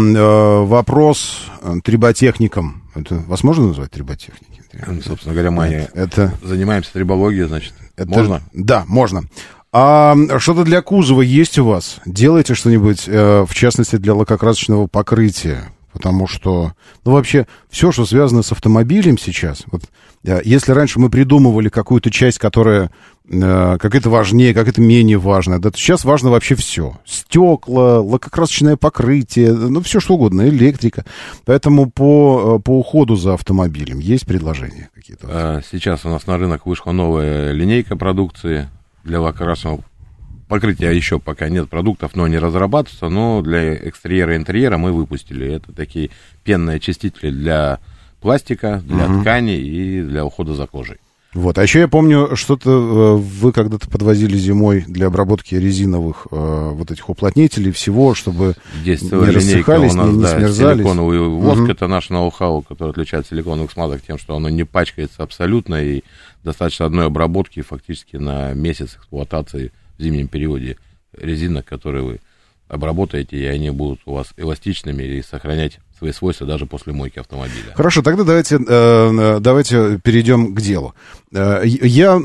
Вопрос триботехникам. Это вас можно назвать триботехникой? Собственно говоря, мы занимаемся трибологией, значит, можно? Да, можно. А что-то для кузова есть у вас? Делаете что-нибудь, в частности, для лакокрасочного покрытия? Потому что, вообще, все, что связано с автомобилем сейчас, вот, если раньше мы придумывали какую-то часть, которая какая-то важнее, какая-то менее важная, да, то сейчас важно вообще все. Стекла, лакокрасочное покрытие, все что угодно, электрика. Поэтому по уходу за автомобилем есть предложения какие-то? Сейчас у нас на рынок вышла новая линейка продукции для лакокрасочного покрытия. Еще пока нет продуктов, но они разрабатываются, но для экстерьера и интерьера мы выпустили. Это такие пенные очистители для пластика, для ткани и для ухода за кожей. Вот, а еще я помню, что-то вы когда-то подвозили зимой для обработки резиновых вот этих уплотнителей, всего, чтобы здесь не рассыхались, у нас, не смерзались. Силиконовый воск, это наш ноу-хау, который отличает силиконовых смазок тем, что оно не пачкается абсолютно, и достаточно одной обработки фактически на месяц эксплуатации в зимнем периоде резинок, которые вы обработаете, и они будут у вас эластичными и сохранять свои свойства даже после мойки автомобиля. Хорошо, тогда давайте перейдем к делу. Я,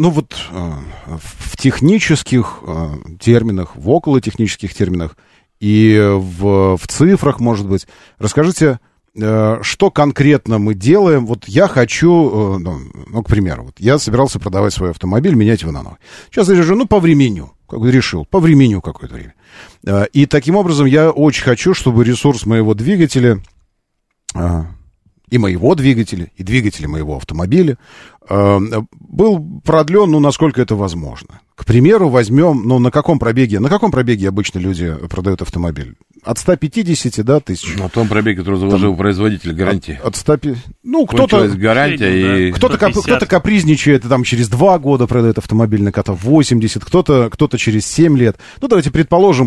в технических терминах, в околотехнических терминах и в цифрах, может быть, расскажите, что конкретно мы делаем. Вот я хочу, к примеру, вот я собирался продавать свой автомобиль, менять его на новый. Сейчас я решил, повременю, повременю какое-то время. И таким образом я очень хочу, чтобы ресурс моего двигателя, и моего двигателя, и двигателя моего автомобиля был продлен, насколько это возможно. К примеру, возьмем, на каком пробеге обычно люди продают автомобиль? От 150, тысяч. На том пробеге, который заложил производитель гарантии. От 150, кто-то... гарантия, и... Кто-то капризничает, через 2 года продает автомобиль на кота 80, кто-то через 7 лет. Давайте предположим,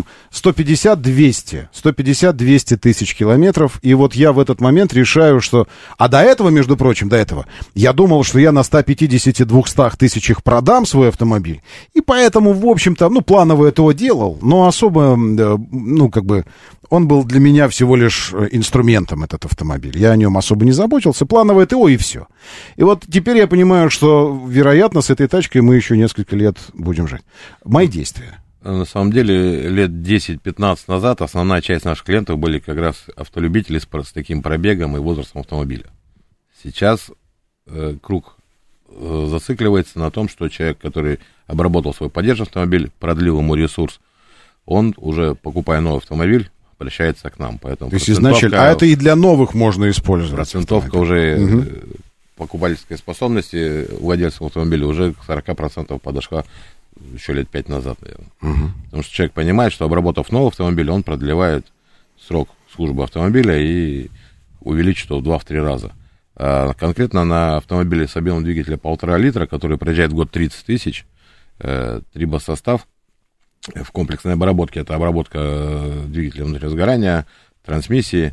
150-200 тысяч километров, и вот я в этот момент решаю, что... А до этого, между прочим, я думал, что я на 150-200 тысячах продам свой автомобиль, и поэтому, в общем-то, планово этого делал, но особо, он был для меня всего лишь инструментом, этот автомобиль. Я о нем особо не заботился, плановое ТО и все. И вот теперь я понимаю, что, вероятно, с этой тачкой мы еще несколько лет будем жить. Мои действия. На самом деле, лет 10-15 назад основная часть наших клиентов были как раз автолюбители с таким пробегом и возрастом автомобиля. Сейчас круг зацикливается на том, что человек, который обработал свой подержанный автомобиль, продлил ему ресурс, он уже, покупая новый автомобиль, обращается к нам. Поэтому то есть изначально, это и для новых можно использовать. Процентовка уже покупательской способности владельцев автомобиля уже к 40% подошла еще лет 5 назад, наверное. Потому что человек понимает, что обработав новый автомобиль, он продлевает срок службы автомобиля и увеличит его в 2-3 раза. А конкретно на автомобиле с объемом двигателя 1,5 литра, который проезжает в год 30 тысяч, трибосостав в комплексной обработке, это обработка двигателя внутреннего сгорания, трансмиссии,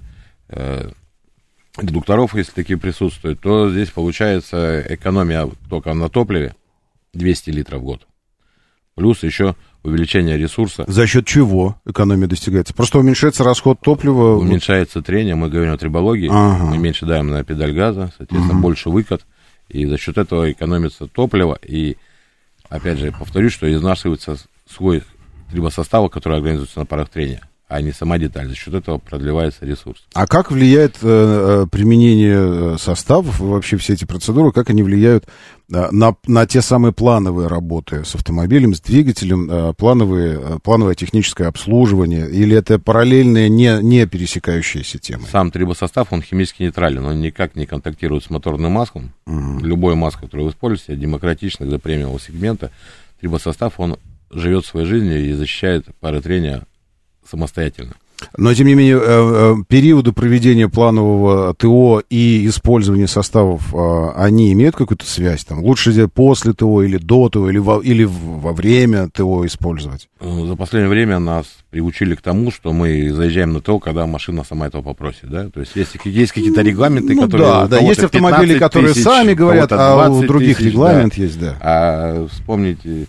редукторов, если такие присутствуют, то здесь получается экономия только на топливе 200 литров в год. Плюс еще увеличение ресурса. За счет чего экономия достигается? Просто уменьшается расход топлива? Уменьшается трение, мы говорим о трибологии, мы меньше давим на педаль газа, соответственно, больше выкат, и за счет этого экономится топливо, и, опять же, повторюсь, что изнашивается свой трибосостава, который организуется на парах трения, а не сама деталь. За счет этого продлевается ресурс. А как влияет применение составов, вообще все эти процедуры, как они влияют на те самые плановые работы с автомобилем, с двигателем, плановое техническое обслуживание, или это параллельные, не пересекающиеся темы? Сам трибосостав, он химически нейтрален, он никак не контактирует с моторным маслом. Любой масло, которое вы используете, демократично для премиумного сегмента, трибосостав, он живет своей жизнью и защищает пары трения самостоятельно. Но, тем не менее, периоды проведения планового ТО и использования составов, они имеют какую-то связь? Там, лучше после ТО или до ТО, или во время ТО использовать? За последнее время нас приучили к тому, что мы заезжаем на ТО, когда машина сама этого попросит. Да? То есть есть какие-то регламенты, которые... Да, есть автомобили, которые сами говорят, а у других регламент есть, да. А вспомните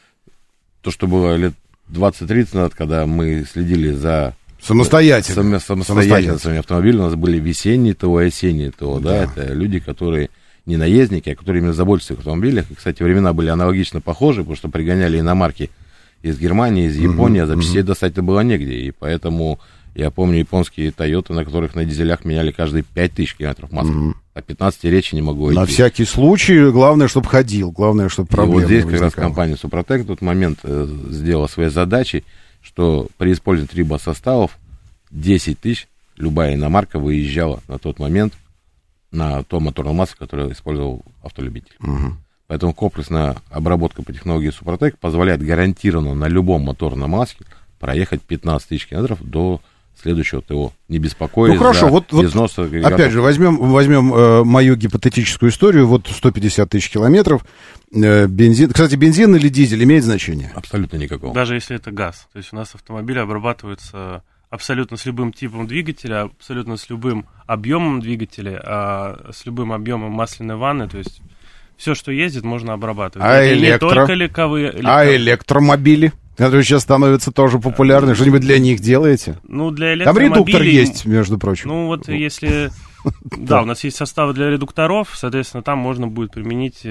то, что было лет 20-30 назад, когда мы следили за... Самостоятельно своими автомобилями. У нас были весенние ТО и осенние ТО, да, это люди, которые не наездники, а которые именно заботятся о автомобилях. И, кстати, времена были аналогично похожи, потому что пригоняли иномарки из Германии, из Японии, а запчастей достать-то было негде. И поэтому я помню японские Тойоты, на которых на дизелях меняли каждые 5000 километров масла. О 15 речи не могу идти. На всякий случай, главное, чтобы ходил, главное, чтобы проблемы вот здесь как раз компания Супротек в тот момент сделала свои задачи, что при использовании трибосоставов 10 тысяч любая иномарка выезжала на тот момент на том моторном масле, которое использовал автолюбитель. Поэтому комплексная обработка по технологии Супротек позволяет гарантированно на любом моторном масле проехать 15 тысяч километров до следующего ТО, не беспокоясь за износ агрегатов. Опять же, возьмем мою гипотетическую историю, 150 тысяч километров, бензин. Кстати, бензин или дизель имеет значение? Абсолютно никакого. Даже если это газ. То есть у нас автомобили обрабатываются абсолютно с любым типом двигателя, абсолютно с любым объемом двигателя, с любым объемом масляной ванны, то есть все, что ездит, можно обрабатывать. Не только легковые. А электромобили? Которые сейчас становятся тоже популярны. Что-нибудь для них делаете? Ну, для электромобилей... Там редуктор есть, между прочим. Ну, вот если... Да, у нас есть составы для редукторов, соответственно, там можно будет применить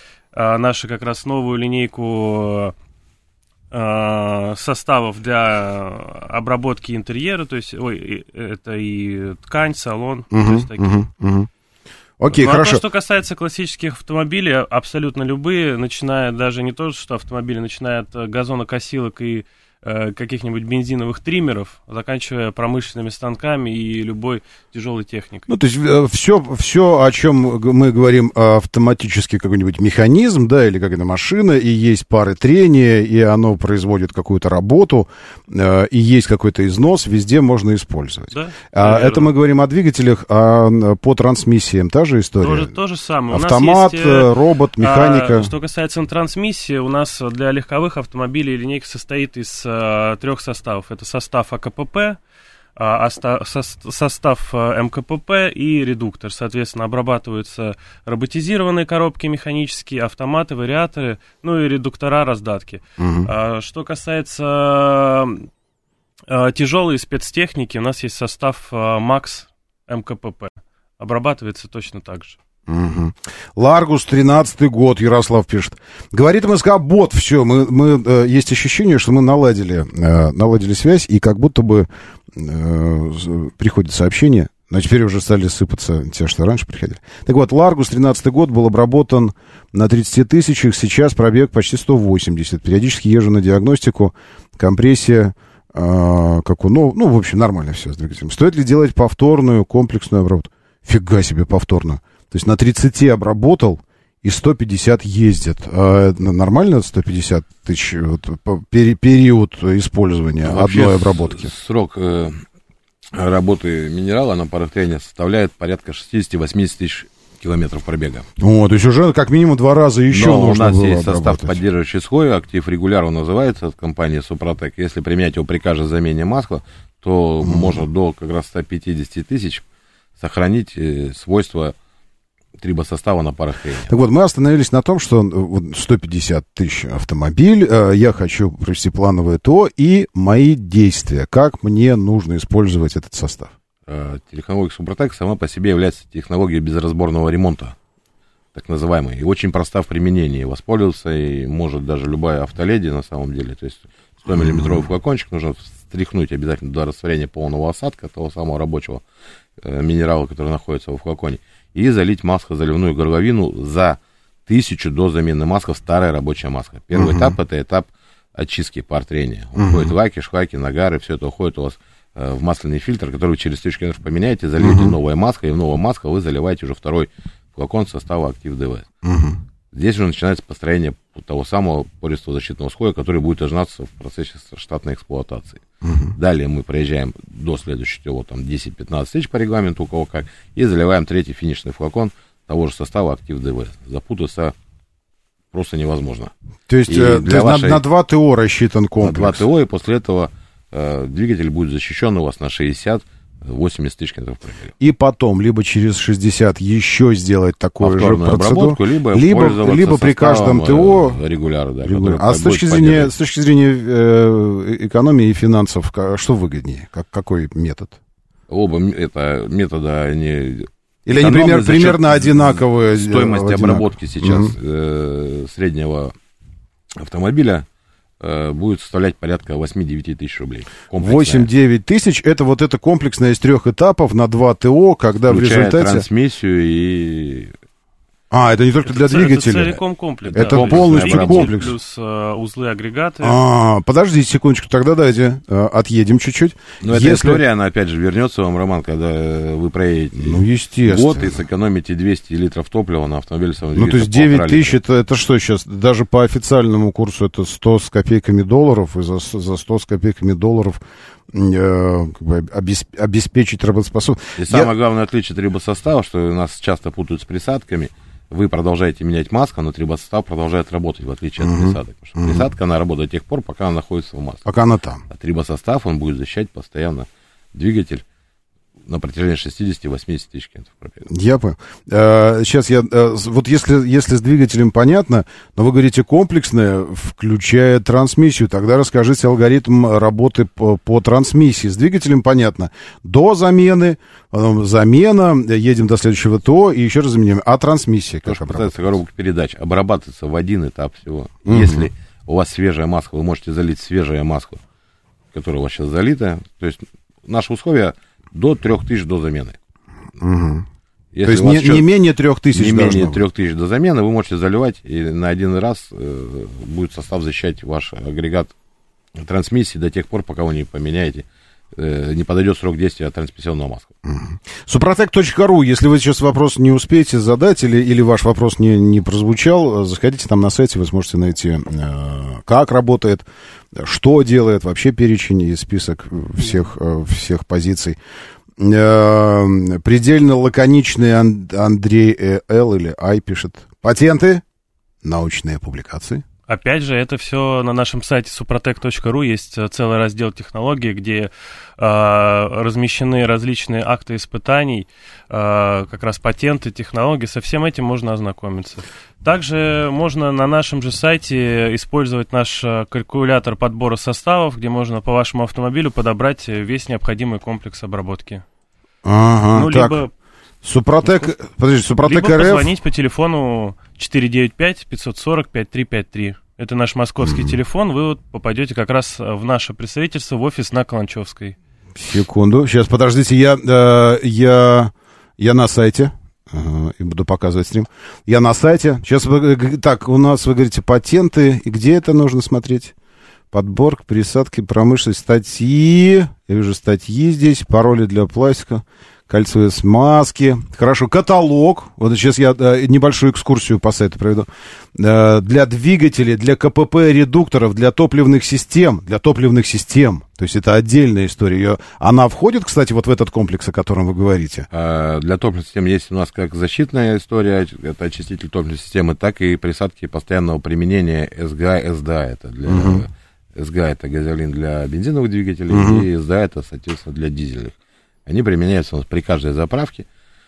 нашу как раз новую линейку составов для обработки интерьера, то есть, это и ткань, салон, то есть такие. Окей, хорошо. А то, что касается классических автомобилей, абсолютно любые, начиная даже не то, что автомобили, начиная от газонокосилок и каких-нибудь бензиновых триммеров, заканчивая промышленными станками и любой тяжелой техникой. Ну, то есть все, о чем мы говорим, автоматический какой-нибудь механизм, да, или какая-то машина, и есть пары трения, и оно производит какую-то работу, и есть какой-то износ, везде можно использовать. Да, это мы говорим о двигателях, а по трансмиссиям та же история? То же самое. Автомат, у нас есть, робот, механика. Что касается трансмиссии, у нас для легковых автомобилей линейка состоит из 3 составов. Это состав АКПП, состав МКПП и редуктор. Соответственно, обрабатываются роботизированные коробки механические, автоматы, вариаторы, ну и редуктора, раздатки. Что касается тяжелой спецтехники, у нас есть состав МАКС МКПП. Обрабатывается точно так же. Ларгус, 13-й год, Ярослав пишет. Говорит МСК бот, все, мы есть ощущение, что мы наладили связь, и как будто бы приходит сообщение, но теперь уже стали сыпаться те, что раньше приходили. Так вот, Ларгус, 13-й год, был обработан на 30 тысячах, сейчас пробег почти 180. Периодически езжу на диагностику, компрессия, в общем, нормально все с двигателем. Стоит ли делать повторную комплексную обработку? Фига себе повторную. То есть на 30 обработал, и 150 ездят. Нормально 150 тысяч период использования одной обработки? Срок работы минерала на парах трения составляет порядка 60-80 тысяч километров пробега. То есть уже как минимум 2 раза еще Но нужно было у нас есть обработать. состав, поддерживающий слой, актив регуляр называется, от компании Супротек. Если применять его при каждой замене масла, то можно до как раз 150 тысяч сохранить свойства трибосостава на парах трения. Так вот, мы остановились на том, что 150 тысяч автомобиль, я хочу провести плановое ТО и мои действия. Как мне нужно использовать этот состав? Технология Супротек сама по себе является технологией безразборного ремонта, так называемой, и очень проста в применении. Воспользоваться и может даже любая автоледи на самом деле. То есть 100-миллиметровый флакончик нужно встряхнуть обязательно до растворения полного осадка, того самого рабочего минерала, который находится во флаконе, и залить масло-заливную горловину за 1000 до замены масла в старое рабочее масло. Первый этап — это этап очистки пар трения. Уходят лаки, шлаки, нагары, все это уходит у вас в масляный фильтр, который вы через 1000 км поменяете, зальете новое масло, и в новое масло вы заливаете уже второй флакон состава Актив ДВ. Здесь уже начинается построение того самого пористого защитного слоя, который будет ожидаться в процессе штатной эксплуатации. Далее мы проезжаем до следующего, там 10-15 тысяч по регламенту, у кого как, и заливаем третий финишный флакон того же состава Актив ДВ. Запутаться просто невозможно. То есть, на 2 ТО рассчитан комплекс? На 2 ТО, и после этого двигатель будет защищен у вас на 60-80 тысяч километров пробега. И потом, либо через 60 еще сделать такую же процедуру, либо при каждом ТО регуляр, да. А с точки зрения экономии и финансов, что выгоднее? Какой метод? Оба это метода, они... Или они примерно одинаковые? Стоимость обработки сейчас среднего автомобиля будет составлять порядка 8-9 тысяч рублей. 8-9 тысяч, это вот это комплексное из 3 этапов на 2 ТО, когда включая в результате... трансмиссию и... это не только для двигателя. Это целиком комплекс. Это полностью комплекс. Плюс узлы, агрегаты. Подождите секундочку, тогда дайте отъедем чуть-чуть. Но эта история, она опять же вернется вам, Роман, когда вы проедете год и сэкономите 200 литров топлива на автомобиле. То есть 9 тысяч, это что сейчас? Даже по официальному курсу это 100 с копейками долларов, и за 100 с копейками долларов обеспечить работоспособность. И самое главное отличие трибосостава, что нас часто путают с присадками. Вы продолжаете менять масло, но трибосостав продолжает работать, в отличие от присадок. Потому что присадка, она работает до тех пор, пока она находится в масле. Пока она там. А трибосостав, он будет защищать постоянно двигатель на протяжении 60-80 тысяч километров пробега. Я понял. Сейчас вот если с двигателем понятно, но вы говорите комплексное, включая трансмиссию, тогда расскажите алгоритм работы по трансмиссии. С двигателем понятно. До замены, замена, едем до следующего ТО и еще раз заменяем. А трансмиссия как обрабатывается? Коробка передач обрабатывается в один этап всего. Если у вас свежее масло, вы можете залить свежее масло, которое у вас сейчас залито. То есть наши условия до 3000 до замены. То есть не менее 3000 не менее 3000 до замены вы можете заливать, и на один раз будет состав защищать ваш агрегат трансмиссии до тех пор, пока вы не поменяете, не подойдет срок действия трансмиссионного масла. Супротек.ру, если вы сейчас вопрос не успеете задать, или ваш вопрос не прозвучал, заходите там на сайте, вы сможете найти, как работает, что делает, вообще перечень и список всех позиций. Предельно лаконичный Андрей Л. или Ай пишет. Патенты, научные публикации. Опять же, это все на нашем сайте suprotec.ru, есть целый раздел технологий, где размещены различные акты испытаний, как раз патенты, технологии, со всем этим можно ознакомиться. Также можно на нашем же сайте использовать наш калькулятор подбора составов, где можно по вашему автомобилю подобрать весь необходимый комплекс обработки. Либо... Супротек, Супротек либо РФ. позвонить по телефону 495-540-5353. Это наш московский телефон. Вы вот попадете как раз в наше представительство, в офис на Каланчевской. Секунду. Сейчас, подождите, я на сайте. И буду показывать стрим. Я на сайте. Сейчас, так, у нас, вы говорите, патенты. И где это нужно смотреть? Подбор, присадки, промышленность, статьи. Я вижу статьи здесь, пароли для пластика. кольцевые смазки. Хорошо, каталог. Вот сейчас я небольшую экскурсию по сайту проведу. Для двигателей, для КПП редукторов, для топливных систем. То есть это отдельная история. Она входит, кстати, вот в этот комплекс, о котором вы говорите? Для топливной системы есть у нас как защитная история, это очиститель топливной системы, так и присадки постоянного применения СГА, СДА. Это для СГА это газолин для бензиновых двигателей, и СДА это, соответственно, для дизельных. Они применяются у нас при каждой заправке.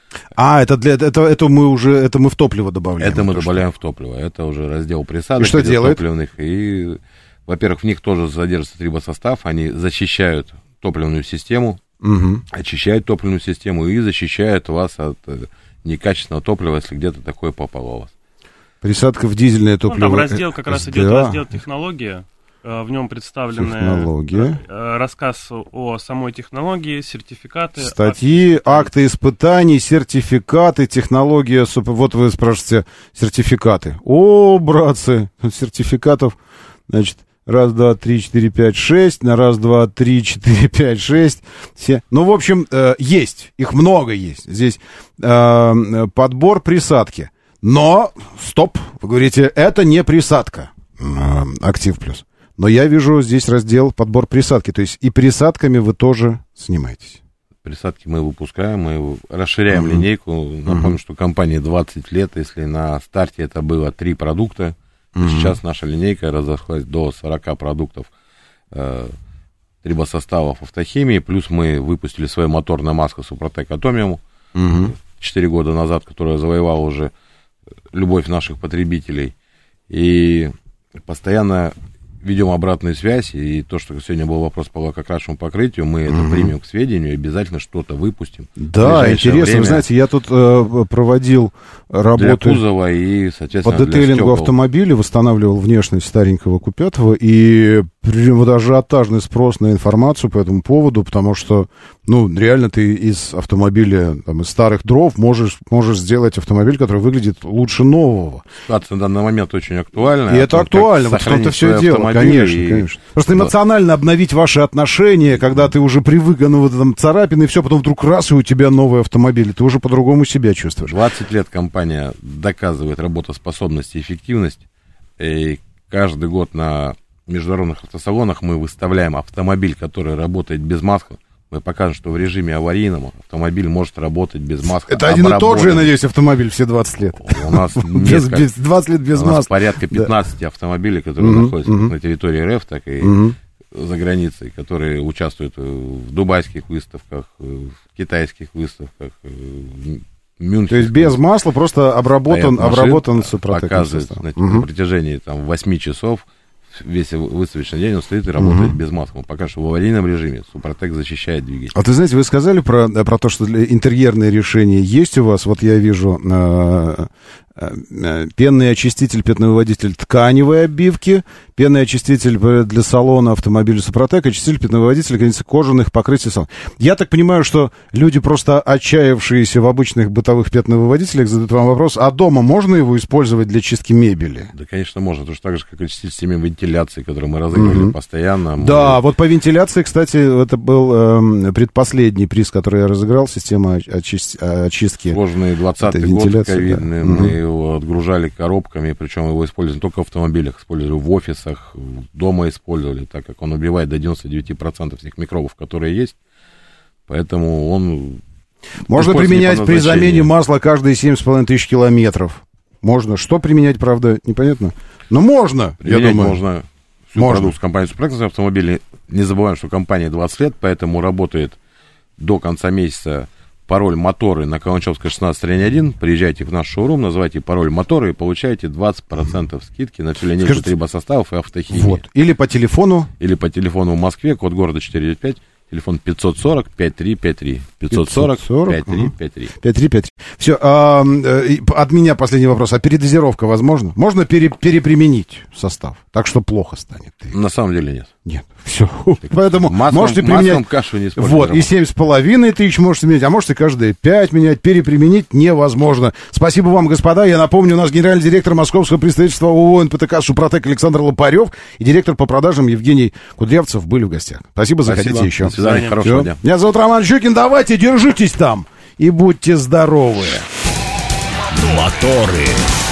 Это мы в топливо добавляем? Это мы добавляем в топливо. Это уже раздел присадок. И что делает? Топливных. И, во-первых, в них тоже содержится трибосостав. Они защищают топливную систему, очищают топливную систему и защищают вас от некачественного топлива, если где-то такое попало у вас. Присадка в дизельное топливо. Там раздел как раз идет раздел технология. В нем представлены рассказ о самой технологии, сертификаты. Статьи, акты испытаний, сертификаты, технология. Вот вы спрашиваете, сертификаты. О, братцы, сертификатов, значит, 1, 2, 3, 4, 5, 6, на 1, 2, 3, 4, 5, 6. Все. Ну, в общем, есть, их много есть. Здесь подбор присадки. Но, стоп, вы говорите, это не присадка. Актив плюс. Но я вижу здесь раздел подбор присадки. То есть и присадками вы тоже занимаетесь. Присадки мы выпускаем, мы расширяем линейку. Напомню, что компании 20 лет. Если на старте это было 3 продукта, сейчас наша линейка разошлась до 40 продуктов трибосоставов автохимии. Плюс мы выпустили свою моторную маску Супротек Атомиум 4 года назад, которая завоевала уже любовь наших потребителей. И постоянно ведем обратную связь, и то, что сегодня был вопрос по лакокрасочному покрытию, мы это примем к сведению и обязательно что-то выпустим. Да, интересно, вы знаете, я тут проводил работу для кузова и, соответственно, по детейлингу автомобиля, восстанавливал внешность старенького купетого, и вот ажиотажный спрос на информацию по этому поводу, потому что, реально ты из автомобиля, из старых дров можешь сделать автомобиль, который выглядит лучше нового. Ситуация на данный момент очень актуальна. И это актуально, вот в том-то все дело, конечно. Просто эмоционально обновить ваши отношения, когда ты уже привык, царапины, и все, потом вдруг раз, и у тебя новый автомобиль, и ты уже по-другому себя чувствуешь. 20 лет компания доказывает работоспособность и эффективность, и каждый год на международных автосалонах мы выставляем автомобиль, который работает без масла. Мы покажем, что в режиме аварийном автомобиль может работать без масла. Это один и тот же, я надеюсь, автомобиль все 20 лет. У нас 20 лет без масла. Порядка 15 автомобилей, которые находятся как на территории РФ, так и за границей, которые участвуют в дубайских выставках, в китайских выставках, То есть без масла просто обработан Супротек. Показывает на протяжении 8 часов весь выставочный день он стоит и работает без масла. Пока что в аварийном режиме Супротек защищает двигатель. А ты знаете, вы сказали про то, что интерьерные решения есть у вас. Вот я вижу пенный очиститель, пятновыводитель тканевой обивки, пенный очиститель для салона автомобиля Супротек, очиститель пятновыводителя кожаных покрытий салона. Я так понимаю, что люди, просто отчаявшиеся в обычных бытовых пятновыводителях, задают вам вопрос, а дома можно его использовать для чистки мебели? Да, конечно, можно. Потому что так же, как очиститель системы вентиляции, который мы разыгрывали постоянно. Да, вот по вентиляции, кстати, это был предпоследний приз, который я разыграл, система очистки. Сложный 20-й год ковидный, мы его отгружали коробками, причем его используем только в автомобилях, использовали в офисах, дома использовали, так как он убивает до 99% всех микробов, которые есть, поэтому он... Можно применять при замене масла каждые 7,5 тысяч километров. Можно. Что применять, правда, непонятно. Но можно, применять, я думаю. Можно всю продукцию компании «Супротек» автомобилей. Не забываем, что компания 20 лет, поэтому работает до конца месяца пароль «Моторы» на Каланчевская 16-1. Приезжайте в наш шоурум, называйте пароль «Моторы» и получаете 20% скидки на всю линейку трибосоставов и автохимии. Вот. Или по телефону в Москве, код города 495. Телефон 540-5353. 540-5353. 5353. Все, от меня последний вопрос. А передозировка возможна? Можно переприменить состав, так что плохо станет? На самом деле нет. Нет, все. Поэтому можете применять... кашу не вот, и 7,5 тысяч можете менять, а можете каждые 5 менять. Переприменить невозможно. Спасибо вам, господа. Я напомню, у нас генеральный директор московского представительства ООО НПТК «Супротек» Александр Лопарев и директор по продажам Евгений Кудрявцев были в гостях. Спасибо, заходите еще. До свидания, хорошего дня. Меня зовут Роман Щукин, давайте, держитесь там. и будьте здоровы. Моторы.